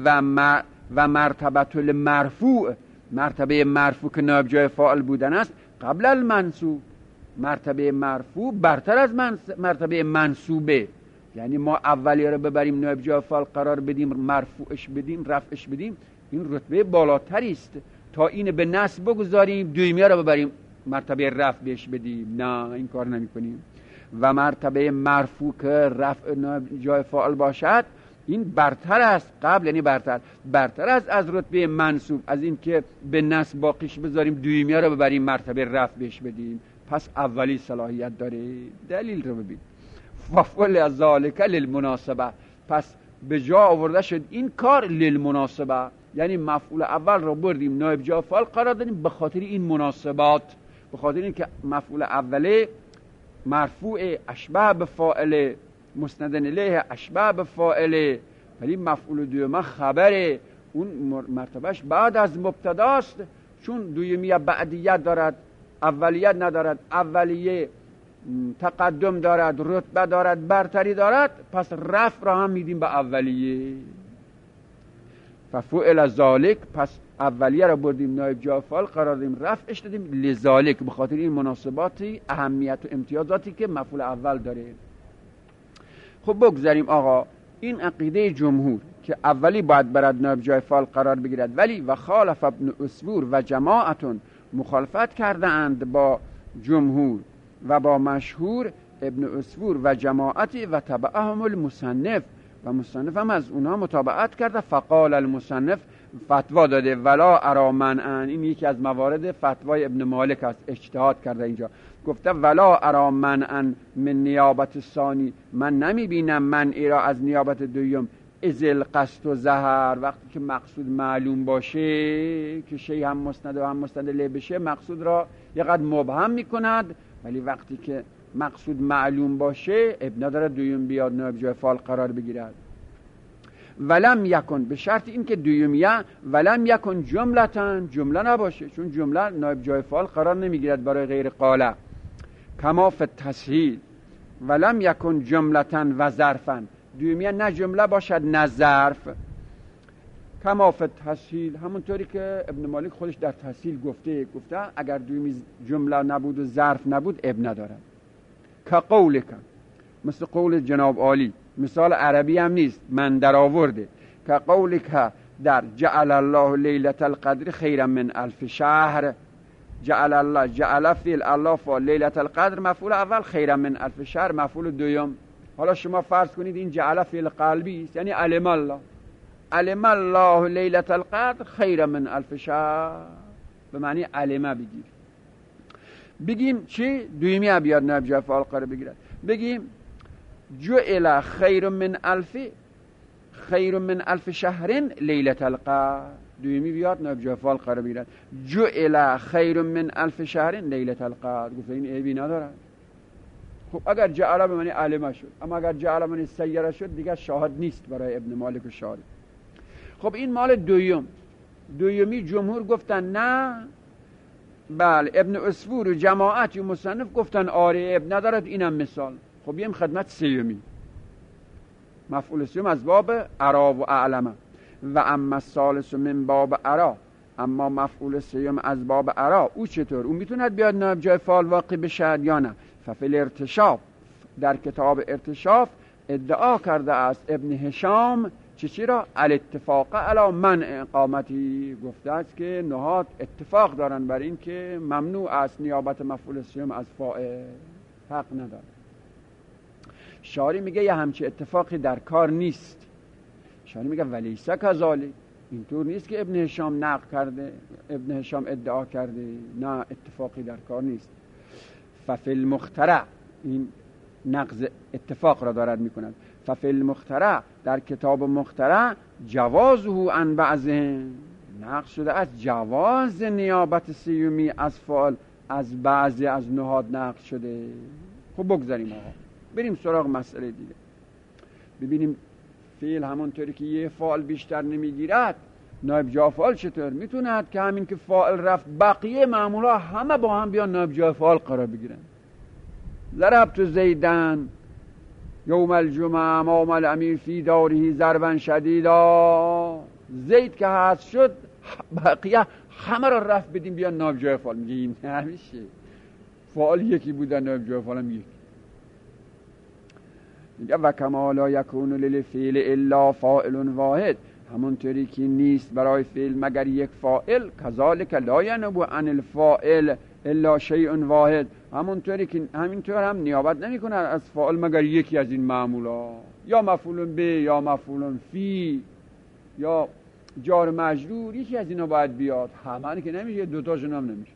و مرتبه المرفوع، مرتبه مرفوع که نایب جای فاعل بودن است قبل المنصوب، مرتبه مرفوع برتر از مرتبه منصوبه. یعنی ما اولیه رو ببریم نایب جای فاعل قرار بدیم، مرفوعش بدیم، رفعش بدیم، این رتبه بالاتری است تا این به نصب بگذاریم دویمیه رو ببریم مرتبه رفع بهش بدیم. نه، این کار نمی کنیم. و مرتبه مرفوع که رفع نایب جای فاعل باشد این برتر است، قبل یعنی برتر است از رتبه منصوب، از این که به نصب باقیش بذاریم دویمیه رو ببریم مرتبه رفع بهش بدیم. پس اولی صلاحیت داره. دلیل رو ببین، ففعل ذالک للمناسبه، پس به جا آورده شد این کار للمناسبه، یعنی مفعول اول رو بردیم نایب جای فاعل قرار دادیم به خاطر این مناسبات، به خاطر اینکه مفعول اوله مرفوع اشبه به فاعل، مسند الیه اشبه به فاعل، ولی مفعول دوم خبره، اون مرتبهش بعد از مبتداست، چون دومیه بعدیت دارد اولیت ندارد، اولیه تقدم دارد، رتبه دارد، برتری دارد، پس رفع را هم میدیم به اولیه. ففعل ذالک، پس اولیه را بردیم نایب جای فاعل قرار دادیم، رفعش دادیم لذالک، به خاطر این مناسباتی، اهمیت و امتیازاتی که مفعول اول داره. خب بگذاریم آقا، این عقیده جمهور که اولی باید برد نایب جای فاعل قرار بگیرد، ولی و خالف ابن اسفور و جماعتون، مخالفت کرده اند با جمهور و با مشهور ابن اسفور و جماعتی و تبعهم المصنف، و مصنف هم از اونها متابعت کرده. فقال المصنف، فتوا داده، ولا ارا منعا، این یکی از موارد فتوای ابن مالک است، اجتهاد کرده اینجا، گفته ولا ارا منعا من نیابت ثانی، من نمی بینم منعی را از نیابت دوم، ازل قصد و ظهر، وقتی که مقصود معلوم باشه که شی هم مسند و هم مسند له بشه، مقصود را یقدر مبهم میکند، ولی وقتی که مقصود معلوم باشه ابن داره دویم بیاد نایب جای فاعل قرار بگیرد. ولم یکن، به شرط این که دویمیه ولم یکن جملتن، جمله نباشه، چون جمله نایب جای فاعل قرار نمیگیرد برای غیر قاله. کما فی التسهیل ولم یکن جملتن و ظرفن، دومی نه جمله باشد نه ظرف. کما فی التسهیل، همونطوری که ابن مالک خودش در تسهیل گفته اگر دومی جمله نبود و ظرف نبود اب ندارد. که قولک، مثل قول جناب عالی، مثال عربی هم نیست، من در آورده. که قولک در جعل الله لیلة القدر خیرا من الف شهر. جعل الله، جعل فعل الله فعل، لیلة القدر مفعول اول، خیرا من الف شهر مفعول دوم. حالا شما فرض کنید این جعل فعل قلبی است، یعنی علم الله، علم الله لیلة القدر خیرا من الف شهر، به معنی علمه بگیر. بگیم چی؟ دویمی بیاد نائب جای فاعل قرار بگیرد. بگیم جعل خیر من الف شهر لیلة القدر، دویمی بیاد نائب جای فاعل قرار بگیرد. جعل خیر من الف شهر لیلة القدر، گفت این عیبی ندارد. خب اگر جعل به معنی علمه شد، اما اگر جعل به معنی سیره شد دیگه شاهد نیست برای ابن مالک و شارح. خب این مال دویمی جمهور گفتن نه، بله. ابن عصفور و جماعت و مصنف گفتن آره اب ندارد، اینم مثال. خب بیم خدمت سیومی، مفعول سیوم از باب ارا و اعلمه. و اما الثالث من باب ارا، اما مفعول سیوم از باب ارا، او چطور؟ او میتوند بیاد نائب جای فاعل واقع بشه یا نه؟ ففی ارتشاف، در کتاب ارتشاف ادعا کرده است ابن هشام چی را؟ الاتفاق علی منع اقامتی، گفته است که نهاد اتفاق دارن بر این که ممنوع است نیابت مفعول سیوم از فاعل، حق نداره. شاری میگه یه همچه اتفاقی در کار نیست. شاری میگه ولیسه کذالک، اینطور نیست که ابن هشام نقل کرده، ابن هشام ادعا کرده، نه اتفاقی در کار نیست. ففی المخترع، این نقض اتفاق را دارد میکند. ففی المخترع، در کتاب مخترع جوازه عن بعضهم، نقض شده از جواز نیابت سیومی از فعل از بعضی از نهاد نقض شده. خب بگذاریم آقا، بریم سراغ مسئله دیگه. ببینیم فعل همونطوری که یه فعل بیشتر نمیگیرد، نائب جای فاعل چطور میتوند که همین که فاعل رفت بقیه معمولا همه با هم بیان نائب جای فاعل قرار بگیرن. ضربت زیدن یوم الجمعه امام الامیر فی داره ضربا شدیدا، زید که هست شد بقیه همه را رفت بدیم بیان نائب جای فاعل. میگه این نمیشه، فاعل یکی بودن نائب جای فاعل هم یکی. میگه و کما لا یکون للفعل الا فاعل واحد، همونطوری که نیست برای فعل مگر یک فاعل، کذالک لا ینوب عن الفاعل الا شیء واحد، همونطوری که همینطور هم نیابت نمیکنه از فاعل مگر یکی از این معمولا، یا مفعول به یا مفعول فی یا جار مجرور، یکی از اینا باید بیاد. همه که نمیشه، دوتاشون هم نمیشه.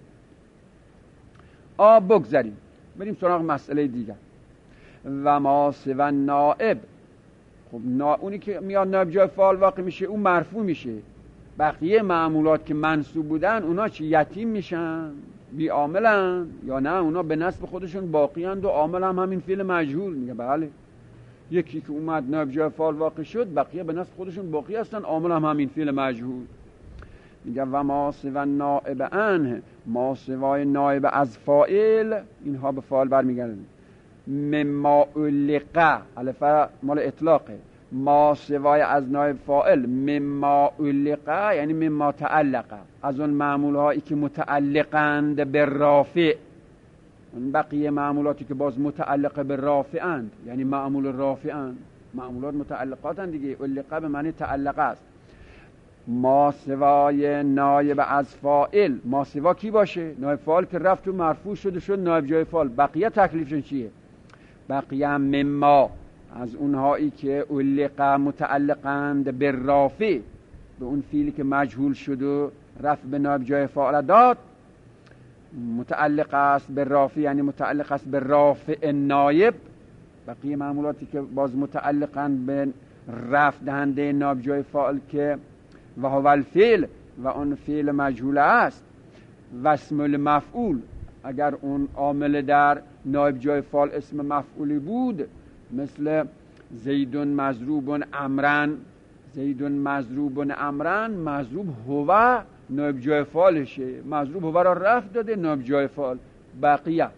بگذاریم بریم سراغ مسئله دیگر. و ما سوى نائب، خب اونی که میاد نائب جای فاعل واقع میشه اون مرفوع میشه. بقیه معمولات که منصوب بودن اونا چی؟ یتیم میشن، بی عاملن، یا نه اونا به نسب خودشون باقیند و عامل هم همین فعل مجهول. میگه بله، یکی که اومد نائب جای فاعل واقع شد بقیه به نسب خودشون باقی هستن، عامل هم همین فعل مجهول. میگه و ما سوى نائب عنه، ما سوای نائب از فاعل، اینها به فاعل برمیگردن. مما علقه، الف مال اطلاقه، ما سوای از نائب فاعل، مما علقه یعنی مما تعلقه، از اون معمول هایی که متعلقند به رافع. اون بقیه معمولاتی که باز متعلقه به رافعند یعنی معمول رافعند، معمولات متعلقاتند دیگه. علقه به معنی تعلقه است. ما سوای نائب از فاعل، ما سوا کی باشه؟ نائب فاعل که رفت و مرفوع شد نائب جای فاعل. بقیه تکلیفشون چیه؟ بقیه هم مما، از اونهایی که علقه متعلقند به رافع، به اون فعلی که مجهول شد و رفع به نائب جای فاعل داد، متعلق است به رافع یعنی متعلق است به رافع نائب. بقیه معمولاتی که باز متعلقند به رفع دهنده نائب جای فاعل که و هو الفعل و اون فعل مجهول است. و اسم المفعول، اگر اون عامل در نائب جای فاعل اسم مفعولی بود، مثل زیدون مضروب امرن، زیدون مضروب امرن، مضروب هو نائب جای فاعلشه، مضروب هو را رفع داده نائب جای فاعل. بقیه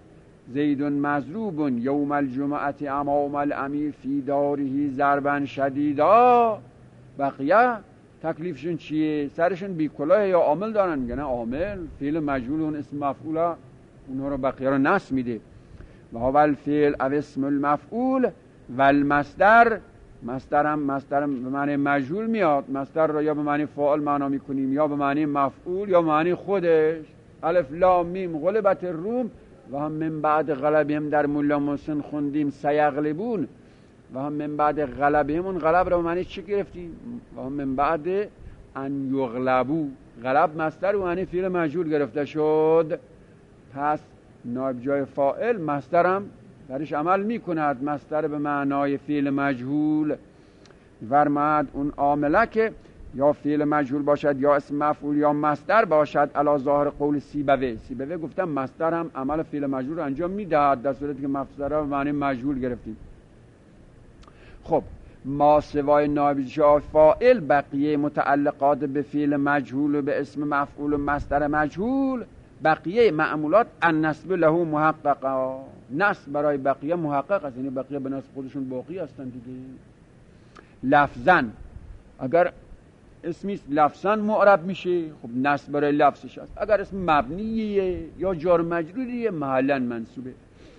زید مضروب یوم الجمعه امام الامیر فی داره ضربا شدیدا. بقیه تکلیفشون چیه؟ سرشون بی کلاه یا عامل دارن؟ میگن عامل، فعل مجهول اون اسم مفعول اونها رو بقیه رو نصب میده. و هو الفعل او اسم المفعول و المصدر. مصدر به معنی مجهول میاد، مصدر رو یا به معنی فاعل معنا میکنیم یا به معنی مفعول یا به معنی خودش. الف لام میم غلبت الروم و هم من بعد غلبهم در مولا محسن خوندیم سیغلبون و هم من بعد غلبهم. اون غلب رو به معنی چی گرفتیم؟ و هم من بعد ان یغلبو. غلب مصدر و معنی فعل مجهول گرفته شد، پس نایب جای فاعل مصدرم درش عمل میکند، مصدر به معنای فعل مجهول. ورمد اون عامله که یا فعل مجهول باشد یا اسم مفعول یا مصدر باشد علی ظاهر قول سیبوی گفتم مصدر هم عمل فعل مجهول رو انجام میدهد در صورتی که مصدر به معنی مجهول گرفتیم. خب ما سوای نایب جای فاعل بقیه متعلقات به فعل مجهول و به اسم مفعول و مصدر مجهول، بقیه معمولات النصب له محققا. نصب برای بقیه محقق است، یعنی بقیه به نصب خودشون باقی هستن دیگه. لفظاً اگر اسمی لفظاً معرب میشه، خب نصب برای لفظش است. اگر اسم مبنیه یا جار مجروریه محلاً منصوبه.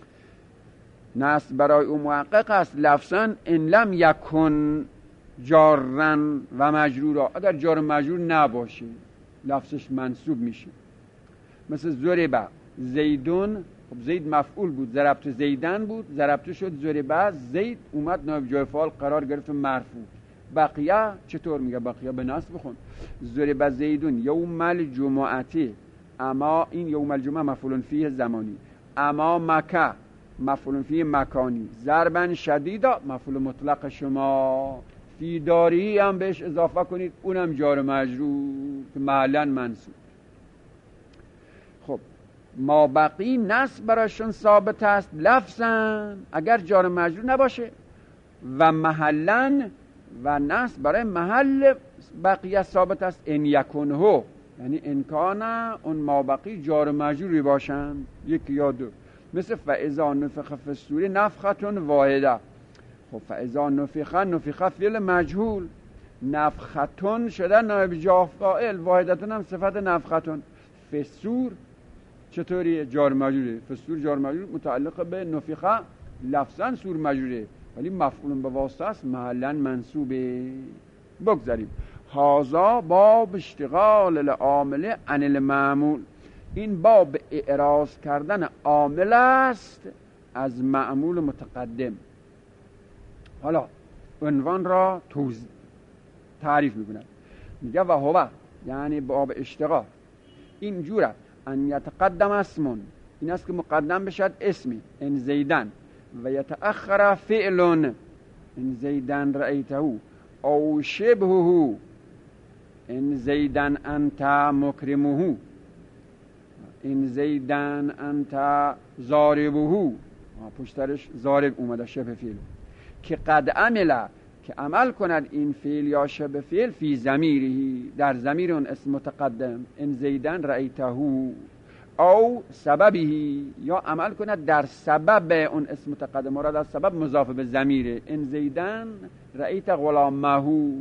نصب برای او محقق است لفظاً ان لم یکن جارا و مجرورا. اگر جار مجرور نباشه لفظش منصوب میشه. مثل ضرب زیدون، خب زید مفعول بود، ضربت زیدن بود، ضربت شد ضرب زید، اومد نایب جای فاعل قرار گرفت مرفوع. بقیه چطور میگه؟ بقیه به نصب بخون. ضرب زیدون یوم الجمعه، اما این یوم الجمعه مفعول فیه زمانی، اما مکه مفعول فیه مکانی، ضربا شدیدا مفعول مطلق شما، فی داری هم بهش اضافه کنید اونم جار مجرور که محلا منصوب. خب ما بقی نصب براشون ثابت است لفظاً اگر جار مجرور نباشه، و محلاً و نصب برای محل بقیه ثابت است ان یکونه، یعنی امکان اون ما بقی جار مجروری باشن، یک یا دو. مثل فاذا نفخ فی الصور نفخه واحده. خب فاذا نفخ فعل مجهول، نفختون شده نایب جای فاعل، واحدتون هم صفت نفختون. فی الصور چطوری؟ جار مجروره. فی الصور جار مجرور متعلق به نفخه، لفظا صور مجروره ولی مفعول به واسطه است محلا منصوبه. بگذاریم. هذا باب اشتغال العامل عن المعمول. این باب اعراض کردن عامل است از معمول متقدم. حالا عنوان را تعریف میکنه، میگه و هو یعنی باب اشتغال این جوره ان یتقدم اسم، این است که مقدم بشد اسمی، ان زیدن، و یتأخر فعل ان زیدن رأیته، او شبهه ان زیدن انت مکرمه، ان زیدن انت ضاربه، پشترش ضارب اومده شبه فعل، که قد عمل که عمل کند این فعل یا شبه فعل فی ضمیره در ضمیر اون اسم متقدم، ان زیدن رأیته، او سببی یا عمل کند در سبب اون اسم متقدم، مراد از سبب مضاف به ضمیره، ان زیدن رأیت غلامه،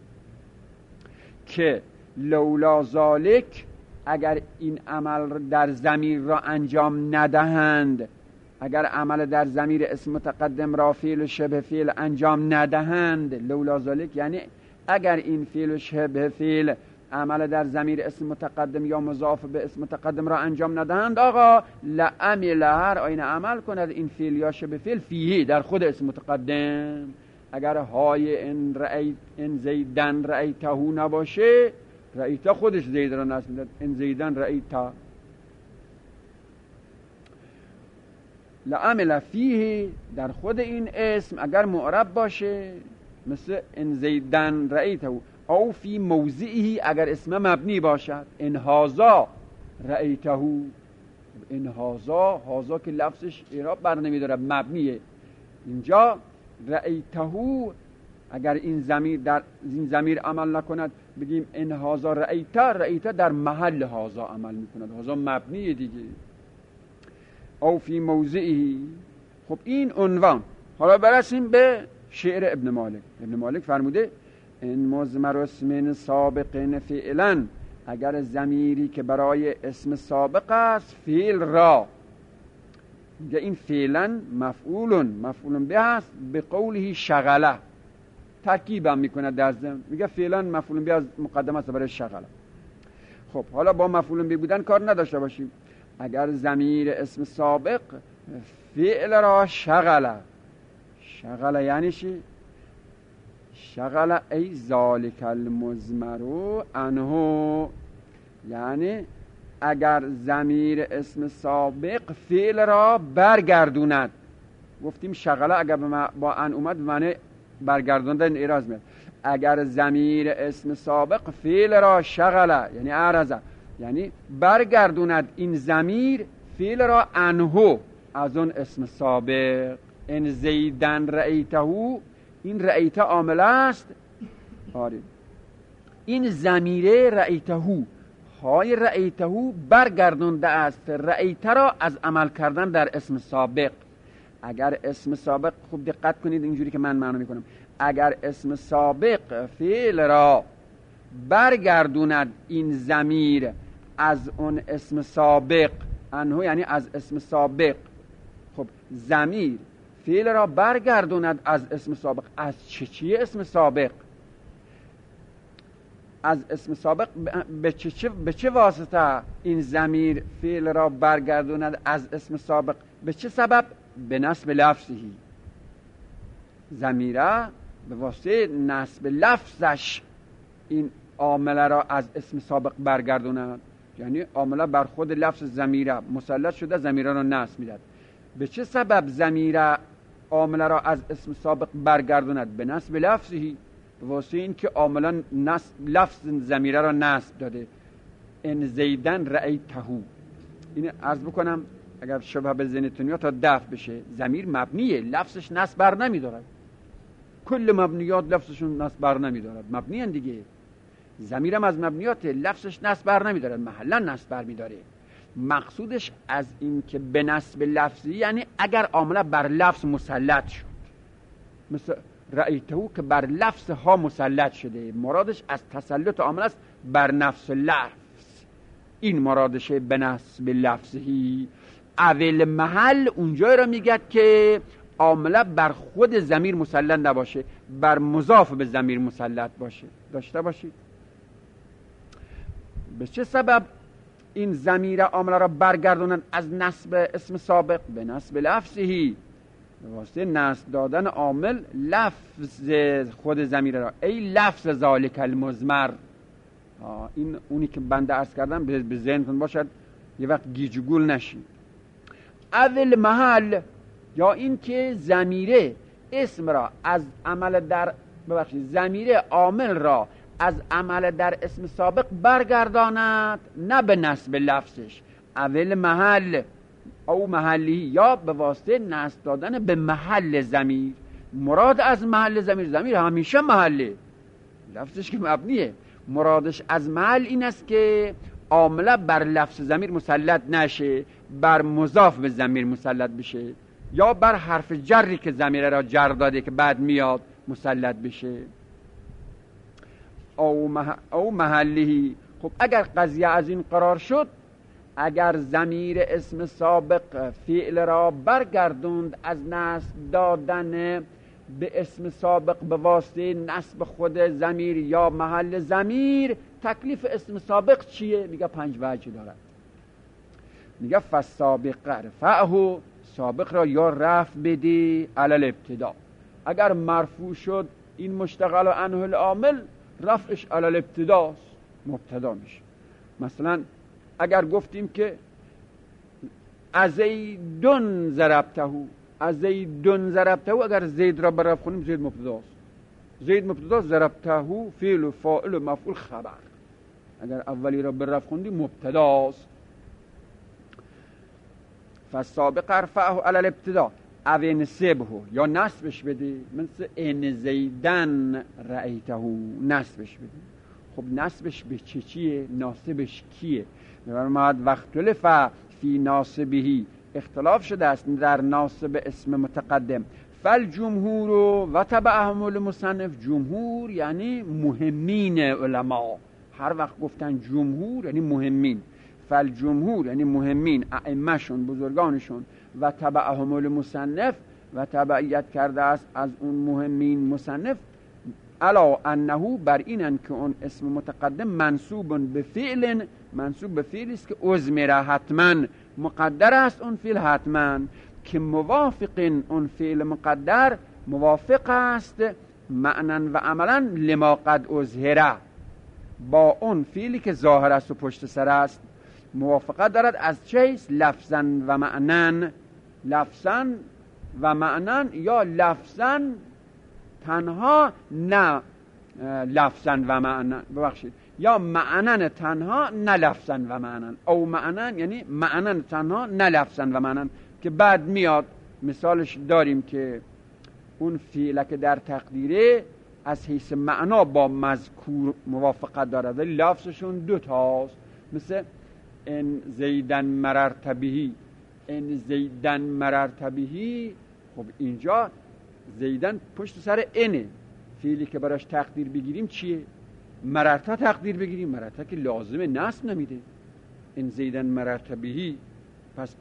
که لولا ذالک اگر این عمل در ضمیر را انجام ندهند، اگر عمل در ضمیر اسم متقدم را فعل و شبه فعل انجام ندهند، لولا ذالک یعنی اگر این فعل و شبه فعل عمل در ضمیر اسم متقدم یا مضاف به اسم متقدم را انجام ندهند، آقا لعمل هر آینه عمل کند این فعل یا شبه فعل فیه در خود اسم متقدم. اگر های ان زیدن رأیته نباشه، رأیته خودش زید را نصب می‌داد، ان زیدن رأیته، لعمل فیه در خود این اسم اگر معرب باشه مثل ان زیدن رأیته، او فی موضعه اگر اسم مبنی باشد، ان هذا رأیته، ان هذا که لفظش اعراب بر نمیداره مبنیه، اینجا رأیته اگر این ضمیر در این ضمیر عمل نکند بگیم ان هذا رأیته در محل هذا عمل میکند، هذا مبنیه دیگه. او فی موضعه. خب این عنوان. حالا برسیم به شعر ابن مالک. ابن مالک فرموده ان مضمر اسم سابق فعلا، اگر ضمیری که برای اسم سابق است فعل را، میگه این فعلا مفعول به است، به قوله شغله ترکیبم میکنه در ضمن، میگه فعلا مفعول به از مقدمه است برای شغله. خب حالا با مفعول به بودن کار نداشته باشیم. اگر ضمیر اسم سابق فعل را شغله یعنی چی؟ شغل ای ذالک المضمر عنه، یعنی اگر ضمیر اسم سابق فعل را برگردوند. گفتیم شغله اگر با ان اومد به معنی برگردوندن اعراض میاد. اگر ضمیر اسم سابق فعل را شغله یعنی اعرضه، یعنی برگردوند این ضمیر فعل را عنه از اون اسم سابق. ان زیدن رأیته، این رأیته عامل است. آره این ضمیره رأیته های رأیته برگردونده است رأیته را از عمل کردن در اسم سابق. اگر اسم سابق، خوب دقت کنید اینجوری که من معنی میکنم، اگر اسم سابق فعل را برگردوند این ضمیر از اون اسم سابق عنه یعنی از اسم سابق. خب ضمیر فعل را برگردوند از اسم سابق. از چیه اسم سابق؟ از اسم سابق به چه واسطه این ضمیر فعل را برگردوند از اسم سابق؟ به چه سبب؟ به نسب لفظی. ضمیره به واسطه نسب لفظش این عامله را از اسم سابق برگردوند، یعنی عامله بر خود لفظ ضمیره مسلط شده، ضمیره را نسب میداد. به چه سبب ضمیره عامله را از اسم سابق برگردوند؟ به نسب لفظی، به واسطه این که عاملا لفظ ضمیره را نسب داده. ان زیدن رأیته، این عرض بکنم اگر شبه به ذهنتون میاد تا دفع بشه. ضمیر مبنیه، لفظش نسب بر نمیدارد. کل مبنیات لفظشون نسب بر نمیدارد، مبنیان دیگه. ضمیرم از مبنیات، لفظش نسب بر نمیدارد، محلا نسب بر میداره. مقصودش از این که به نسب لفظی یعنی اگر عامله بر لفظ مسلط شد، مثل رأیته که بر لفظ ها مسلط شده، مرادش از تسلط عامله است بر نفس لفظ، این مرادشه به نسب لفظی. اول محل اونجای را میگه که عامله بر خود ضمیر مسلط نباشه، بر مضاف به ضمیر مسلط باشه، داشته باشید. به چه سبب این ضمیر عامله را برگردونن از نسب اسم سابق؟ به نسب لفظی، به واسطه نسب دادن عامل لفظ خود ضمیر را. ای لفظ ذالک المضمر، این اونی که بنده عرض کردم به ذهنتون باشد، یه وقت گیج و گول نشید. اول محل یا این که ضمیره اسم را از عمل در ضمیره عامل را از عمل در اسم سابق برگرداند، نه به نسب لفظش. اول محل او محلی، یا به واسطه نسب دادن به محل ضمیر. مراد از محل ضمیر همیشه محله، لفظش که مبنیه. مرادش از محل این است که عامله بر لفظ ضمیر مسلط نشه، بر مضاف به ضمیر مسلط بشه، یا بر حرف جری که ضمیر را جر داده که بعد میاد مسلط بشه. او محلی. خب اگر قضیه از این قرار شد، اگر ضمیر اسم سابق فعل را برگردوند از نسب دادن به اسم سابق به واسطه نسب خود ضمیر یا محل ضمیر، تکلیف اسم سابق چیه؟ میگه 5 وجه دارد. میگه فالسابق رفعه، سابق را یا رفع بدی علی الابتدا. اگر مرفوع شد این مشتغل عنه العامل، رفعش علی الابتداست، مبتدا میشه. مثلا اگر گفتیم که ازیدون ضربته، ازیدون ضربته، اگر زید را برفع کنیم زید مبتداست، زید مبتداست، ضربته فعل و فاعل و مفعول خبر. اگر اولی را برفع خوندیم مبتداست. فالسابق رفعه علی الابتدا او نسبه، یا نسبش بده، مثل ان زیدن رأیته، نسبش بده. خب نسبش به چیه؟ ناسبش کیه؟ فرمود وقت لف فی ناسبهی اختلاف شده است در ناصب اسم متقدم. فالجمهور و تبعهم المصنف، جمهور یعنی مهمین علما، هر وقت گفتن جمهور یعنی مهمین. فالجمهور یعنی مهمین، ائمه‌شون، بزرگانشون، و تبعهم المصنف و تبعیت کرده است از اون مهمین مصنف، علا انه بر اینن که اون اسم متقدم منصوب به فعل، منصوب به فعلی است که ازمره حتما، مقدر است اون فعل حتما، که موافق اون فعل مقدر موافق است معنا و عملا لما قد اظهره، با اون فعلی که ظاهر است و پشت سر است موافقت دارد. از چیست؟ لفظا و معنن، لفظا و معنن، یا لفظا تنها نه لفظا و معنن، ببخشید، یا معنن تنها نه لفظا و معنن، او معنن یعنی معنن تنها نه لفظا و معنن، که بعد میاد مثالش داریم که اون فعل که در تقدیره از حیث معنا با مذکور موافقت دارد ولی لفظشون دو تاست، مثل ان زیدن مررت بهی، ان زیدن مررت بهی. خب اینجا زیدن پشت سر انه، فعلی که براش تقدیر بگیریم چیه؟ مررت تقدیر بگیریم، مررت که لازم نصب نمیده، ان زیدن مررت بهی. پس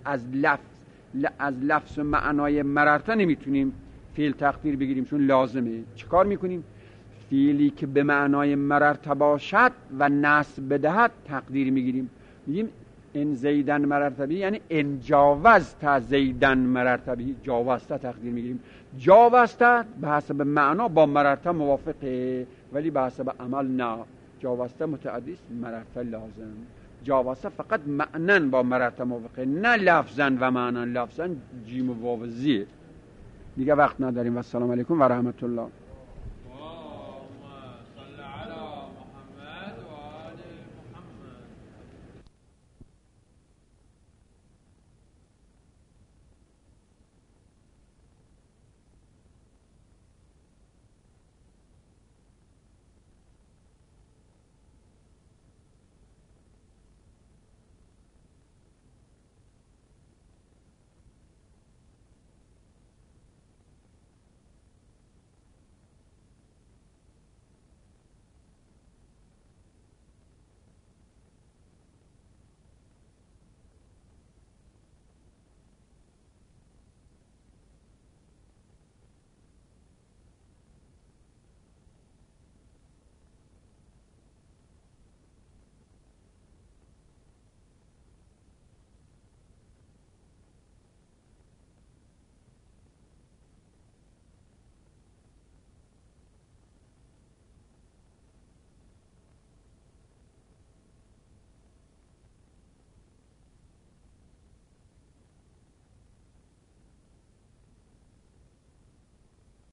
از لفظ معنای مررت نمیتونیم فعل تقدیر بگیریم چون لازمه. چیکار میکنیم؟ فعلی که به معنای مررت باشد و نصب بدهد تقدیر میگیریم، میگیم ان زیدن مررت بهی یعنی ان جاوزت زیدن مررت بهی، جاوزت تقدیر میگیریم. جاوزت به حسب معنا با مررت موافقه ولی به حسب عمل نه، جاوزت متعدی است، مررت لازم. جاوزت فقط معنن با مررت موافقه، نه لفظا و معنن، لفظا جیم و واو زیه. دیگه وقت نداریم و السلام علیکم و رحمت الله.